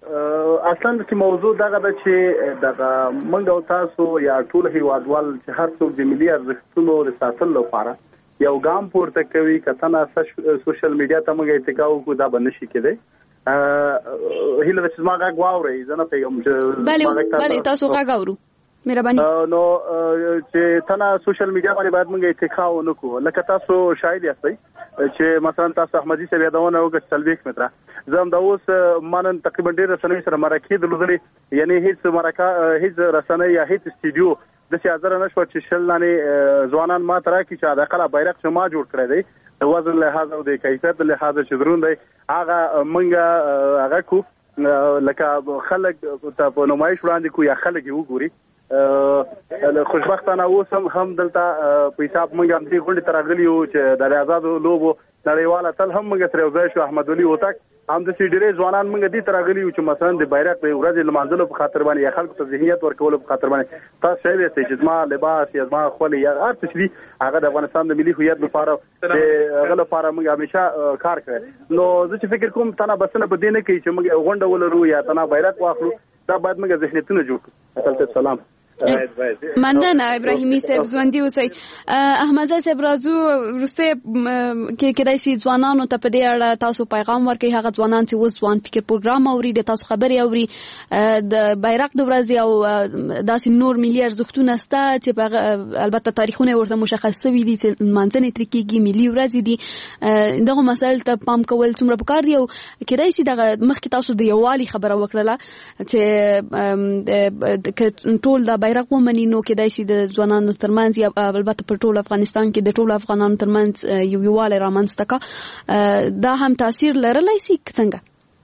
اصلا چې موضوع دغه د چې دغه موږ او تاسو یا ټول هیوادوال چې هر څوک د ملي ارزښتونو د ساتلو لپاره یو ګام پورته کوي کتنه سوشل میډیا ته موږ اتکا وکړو دا به نشي کېدی. هیله د چې ما غږ واورئ زه نه پیغام بله تاسو غږ اورو مهرباني نو چې تنه سوشل میډیا باندې باید موږ اتکا ونکړو لکه تاسو شاهد یاستئ چې مثلا تاسو احمدي صاحب یادونه وکړه 40 متره زه هم دا اوس مانن تقریبا ډېر رسنۍ سره مرکه درلودلې یعنی هیڅ مرکه هیڅ رسنۍ یا هیڅ استودیو د سیاست نه شو چې شلانه ځوانان ما ترا کی چې دا کله بیرغ شما جوړ کړی دی د وزن له حاضر د کیفیت له حاضر چې درون دی هغه منګه هغه کو لکه خلک ته په نمایش وړاندې کو یا خلک یو ګوري خوشبختانه اوس هم دلته په حساب منګه هم دې غونډه ترغلی او چې د آزاد لوبو نړیواله تل هم موږ سره وځای شو احمد ولي وتاک هم د سیډری ځوانان موږ دې ترغلی او چې مثلا د بیرغ په ورځ لمانځلو په خاطر باندې یا خلکو ته ذهنیت ورکول په خاطر باندې تاسو شې چې ما لباس یا ما خولي یا هر څه چې هغه د افغانستان د ملي هویت لپاره هغه لپاره موږ همیشه کار کوي نو زه چې فکر کوم تنه بسنه په دې نه کوي چې موږ غونډه ولرو یا تنه بیرغ واخلو دا باید موږ ذهنیتونه جوړ کړو. سلام مننه ابراهیمي صاحب ژوندي اوسئ. احمد صاحب راځو وروسته کې کېدای شي ځوانانو ته په دې اړه تاسو پیغام ورکړئ. هغه ځوانان چې اوس ځوان فکر پروګرام اوري د تاسو خبرې اوري د بیرغ د ورځې او داسې نور ملي ارزښتونه شته چې البته تاریخونه ورته مشخص شوي دي چې لمانځنې ترې کېږي، ملي ورځې دي. دغه مسایل ته پام کول څومره پکار دي او کېدای شي دغه مخکې تاسو د یووالي خبره وکړله چې ټول د بیرغ ومني نو کېدای شي د ځوانانو ترمنځ یا البته په ټول افغانستان کې د ټولو افغانانو ترمنځ یووالی رامنځته کا، دا هم تاثیر لرلی شي څنګه؟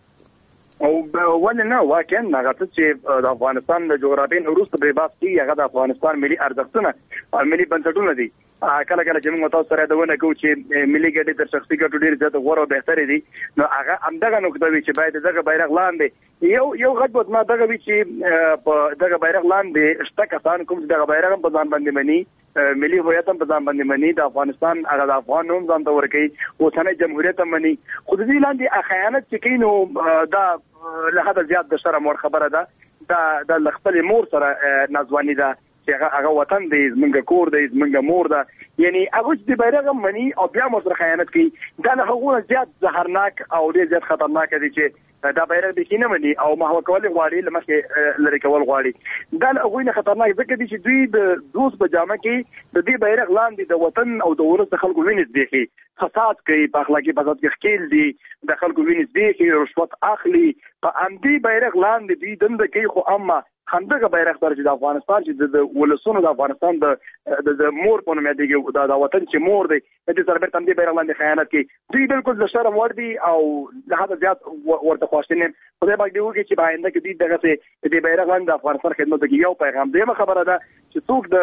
او ولې نه، واقعا هغه چې د افغانستان د جغرافیې وروسته به بحث کیږي هغه د افغانستان ملي ارزښتونه او ملي بنسټونه دي. کله کله چې موږ تاسو سره دونه کوو چې ملي ګټې تر شخصي ګټو ډېر زیات غوره او بهتري دي، نو هغه همدغه نقطه وي چې باید دغه بیرغ لاندې یو غټ بوتما دغه وي چې په دغه بیرغ لاندې شته کسان کوم چې دغه بیرغ په ځان باندې مني، ملي هویت هم په ځان باندې مني، د افغانستان هغه د افغان نوم ځان ته ورکوي، اوسنۍ جمهوریت هم مني، خو د دې لاندې خیانت چې کوي نو دا له حده زیات د شرم وړ خبره ده. دا د خپل مور سره نازواني ده چې هغه وطن دی، زمونږ کور دی، زمونږ مور ده، یعنی هغه چې د بیرغ مني او بیا مو سره خیانت کوي، دا له هغه زیات زهرناک او ډېر زیات خطرناک دي چې دا بیرغ د کینه مني او محو کول غواړي لمخه لری کول غواړي. دا له هغه نه خطرناک ځکه دي چې دوی د دوست په جامه کې د دې بیرغ لاندې د وطن او د ولس د خلکو وینې زبېخي، فساد کوي، په اخلاقي فساد کې ښکیل دي، د خلکو وینې زبېخي، رشوت اخلي، په همدې بیرغ لاندې دوی دنده کوي. خو اما همدغه بیرغ در چې د افغانستان چې د ولسونو د افغانستان د مور په نوم یادېږي، د وطن چې مور دی، د دې سره بیرته همدې بیرغ لاندې خیانت کوي. دوی بالکل د شرم وړ دي او له حده زیات ورته خواشیني. خدای پاک دې وکړي چې په آینده کې دوی دغسې د دې بیرغ لاندې د افغانستان خدمت وکړي. یو پیغام. دویمه خبره ده چې څوک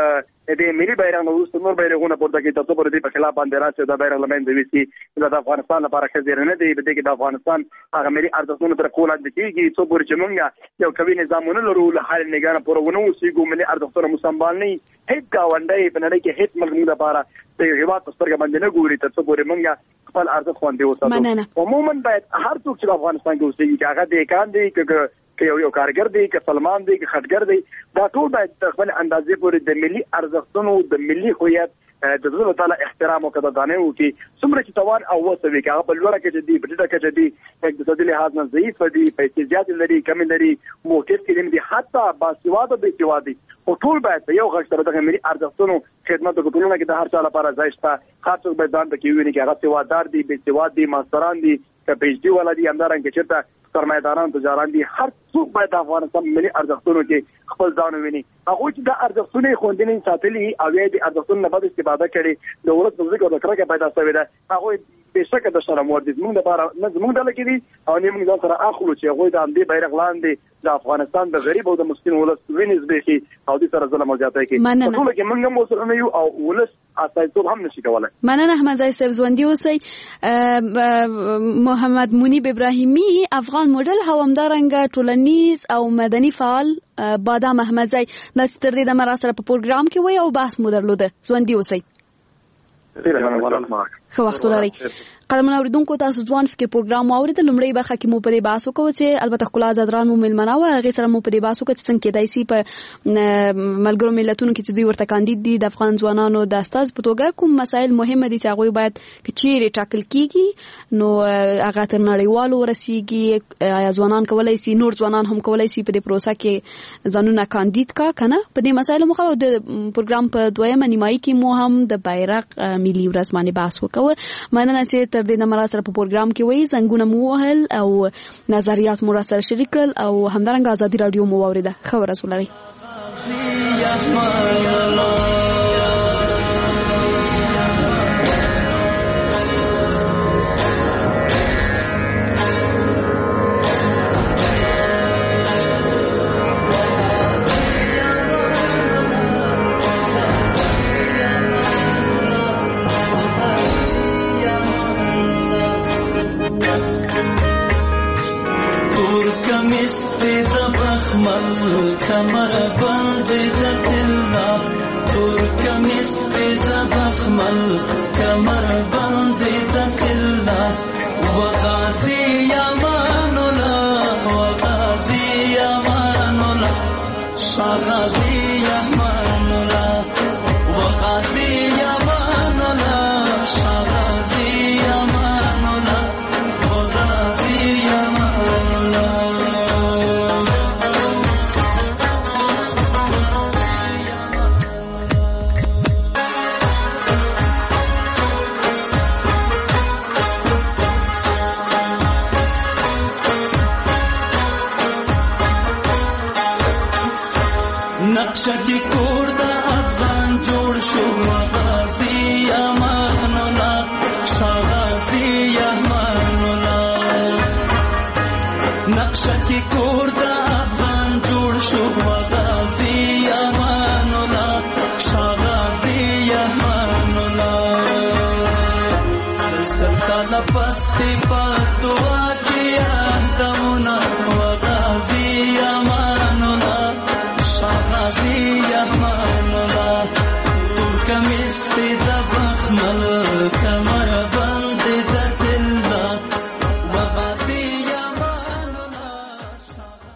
د ملي بیرغ نه وروسته نور بیرغونه پورته کوي تر څو پورې دې په خلاف باندې راشي د بیرغ له منځه ویسي، دا د افغانستان لپاره ښه زیری نه دی. په دې کې د افغانستان هغه ملي ارزښتونه تر پښو لاندې کېږي څو پورې چې موږ یو قوي نظام ونه لرو، له حال نګرانه پوره ونه اوسېږو، ملي ارزښتونه مو سمبال نه وي، هېڅ ګاونډی په نړۍ کې هېڅ ملک موږ لپاره د یو هېواد په سترګه باندې نه ګوري تر څو پورې موږ خپل ارزښت خوندي وساتو. عموما باید هر څوک چې په افغانستان کې اوسېږي که هغه دهقان دی که یو کارګر دی که سلمان دی که خټګر دی، دا ټول باید خپل اندازې پورې د ملي ارزښتونو د ملي هویت د زړه تعالی احترام او قدرداني وکړي. څومره چې توان او وسه وي، که هغه په لوړه کچه دي، په ټیټه کچه دي، اقتصادي لحاظ نه ضعیف دي، پیسې زیاتې لري کمې لري، موقف کې دي، حتی باسواده بې سواده دي، خو ټول باید په یو غږ سره دغه ملي ارزښتونو خدمت وکړي. ټولنه کې د هر چا لپاره ځای شته، هر څوک باید ځان پکې وویني چې هغه سواددار دي، بې سواد دي، ماستران دي، که پی ایچ ډي والا دي، همدارنګه چېرته سرمایه‌داران تجاران دي، هر څوک باید د افغانستان ملي ارزښتونو کې خپل ځان وویني. هغوی چې د ارزښتونه یې خوندي ساتلي او یا د ارزښتونو نه بد استفاده کړې، د ولس په ذکر او د کرکه پیدا شوې ده، هغوی بېشکه د شرم وړ دي. زموږ لپاره نه زموږ ډله کې دي او نه موږ ځان سره اخلو چې هغوی د همدې بیرغ لاندې د افغانستان د غریب او د مسکین ولس وینې زبېښي او دوی سره ظلم او زیاتی کوي. په ټوله کې موږ هم ورسره نه یو او ولس استازیتوب هم نشي کولی. مننه احمدزی صاحب، ژوندي اوسئ. محمد منیب ابراهیمي افغان مډل او همدارنګه ټولنیز او مدني فعال بادام احمدزی د تر دې د مراسره په پروګرام کې وي او بحث مو درلوده. ژوندي اوسئ. ښه وخت ولرئ. قدرمن اوریدونکو، تاسو ځوان فکر پروګرام واوریدل. لومړی برخه کې مو په دې بحث وکړو چې البته ښکلا زادران مو مېلمنه وه، هغې سره مو په دې بحث وکړو چې څنګه کېدای شي په ملګرو ملتونو کې چې دوی ورته کاندید دي د افغان ځوانانو د استازي په توګه کوم مسایل مهمه دي چې هغوی باید که چیرې ټاکل کېږي نو هغه تر نړیوالو ورسېږي. آیا ځوانان کولی شي، نور ځوانان هم کولی شي په دې پروسه کې ځانونه کاندید کا که نه؟ په دې مسایلو مو د پروګرام په دویمه نیمایي کې مو هم د بیرغ ملي ورځ باندې بحث وکړو. مننه چې تر دې نه مراسره په پروګرام کې وایي، زنګونه مو ووهل او نظریات مو راسره شریک کړل او همدارنګه ازادي راډیو مو واورېده. ښه ورځ ولرئ. کمر بند دلنا ترکمس بخمل کمر بند دلنا وغازی یمانولا وغازی یمانولا شاغازي امان الله وغازي امان الله شاغازي امان الله وغازي امان الله نقشه کی کور د افغان جوړ شو غازی امان الله شاغازی امان الله نقشه کی کور د افغان جوړ شو غازی امان الله شاغازی امان الله سرکال پستی په دعا کې دمونه غازی امان الله شاغازی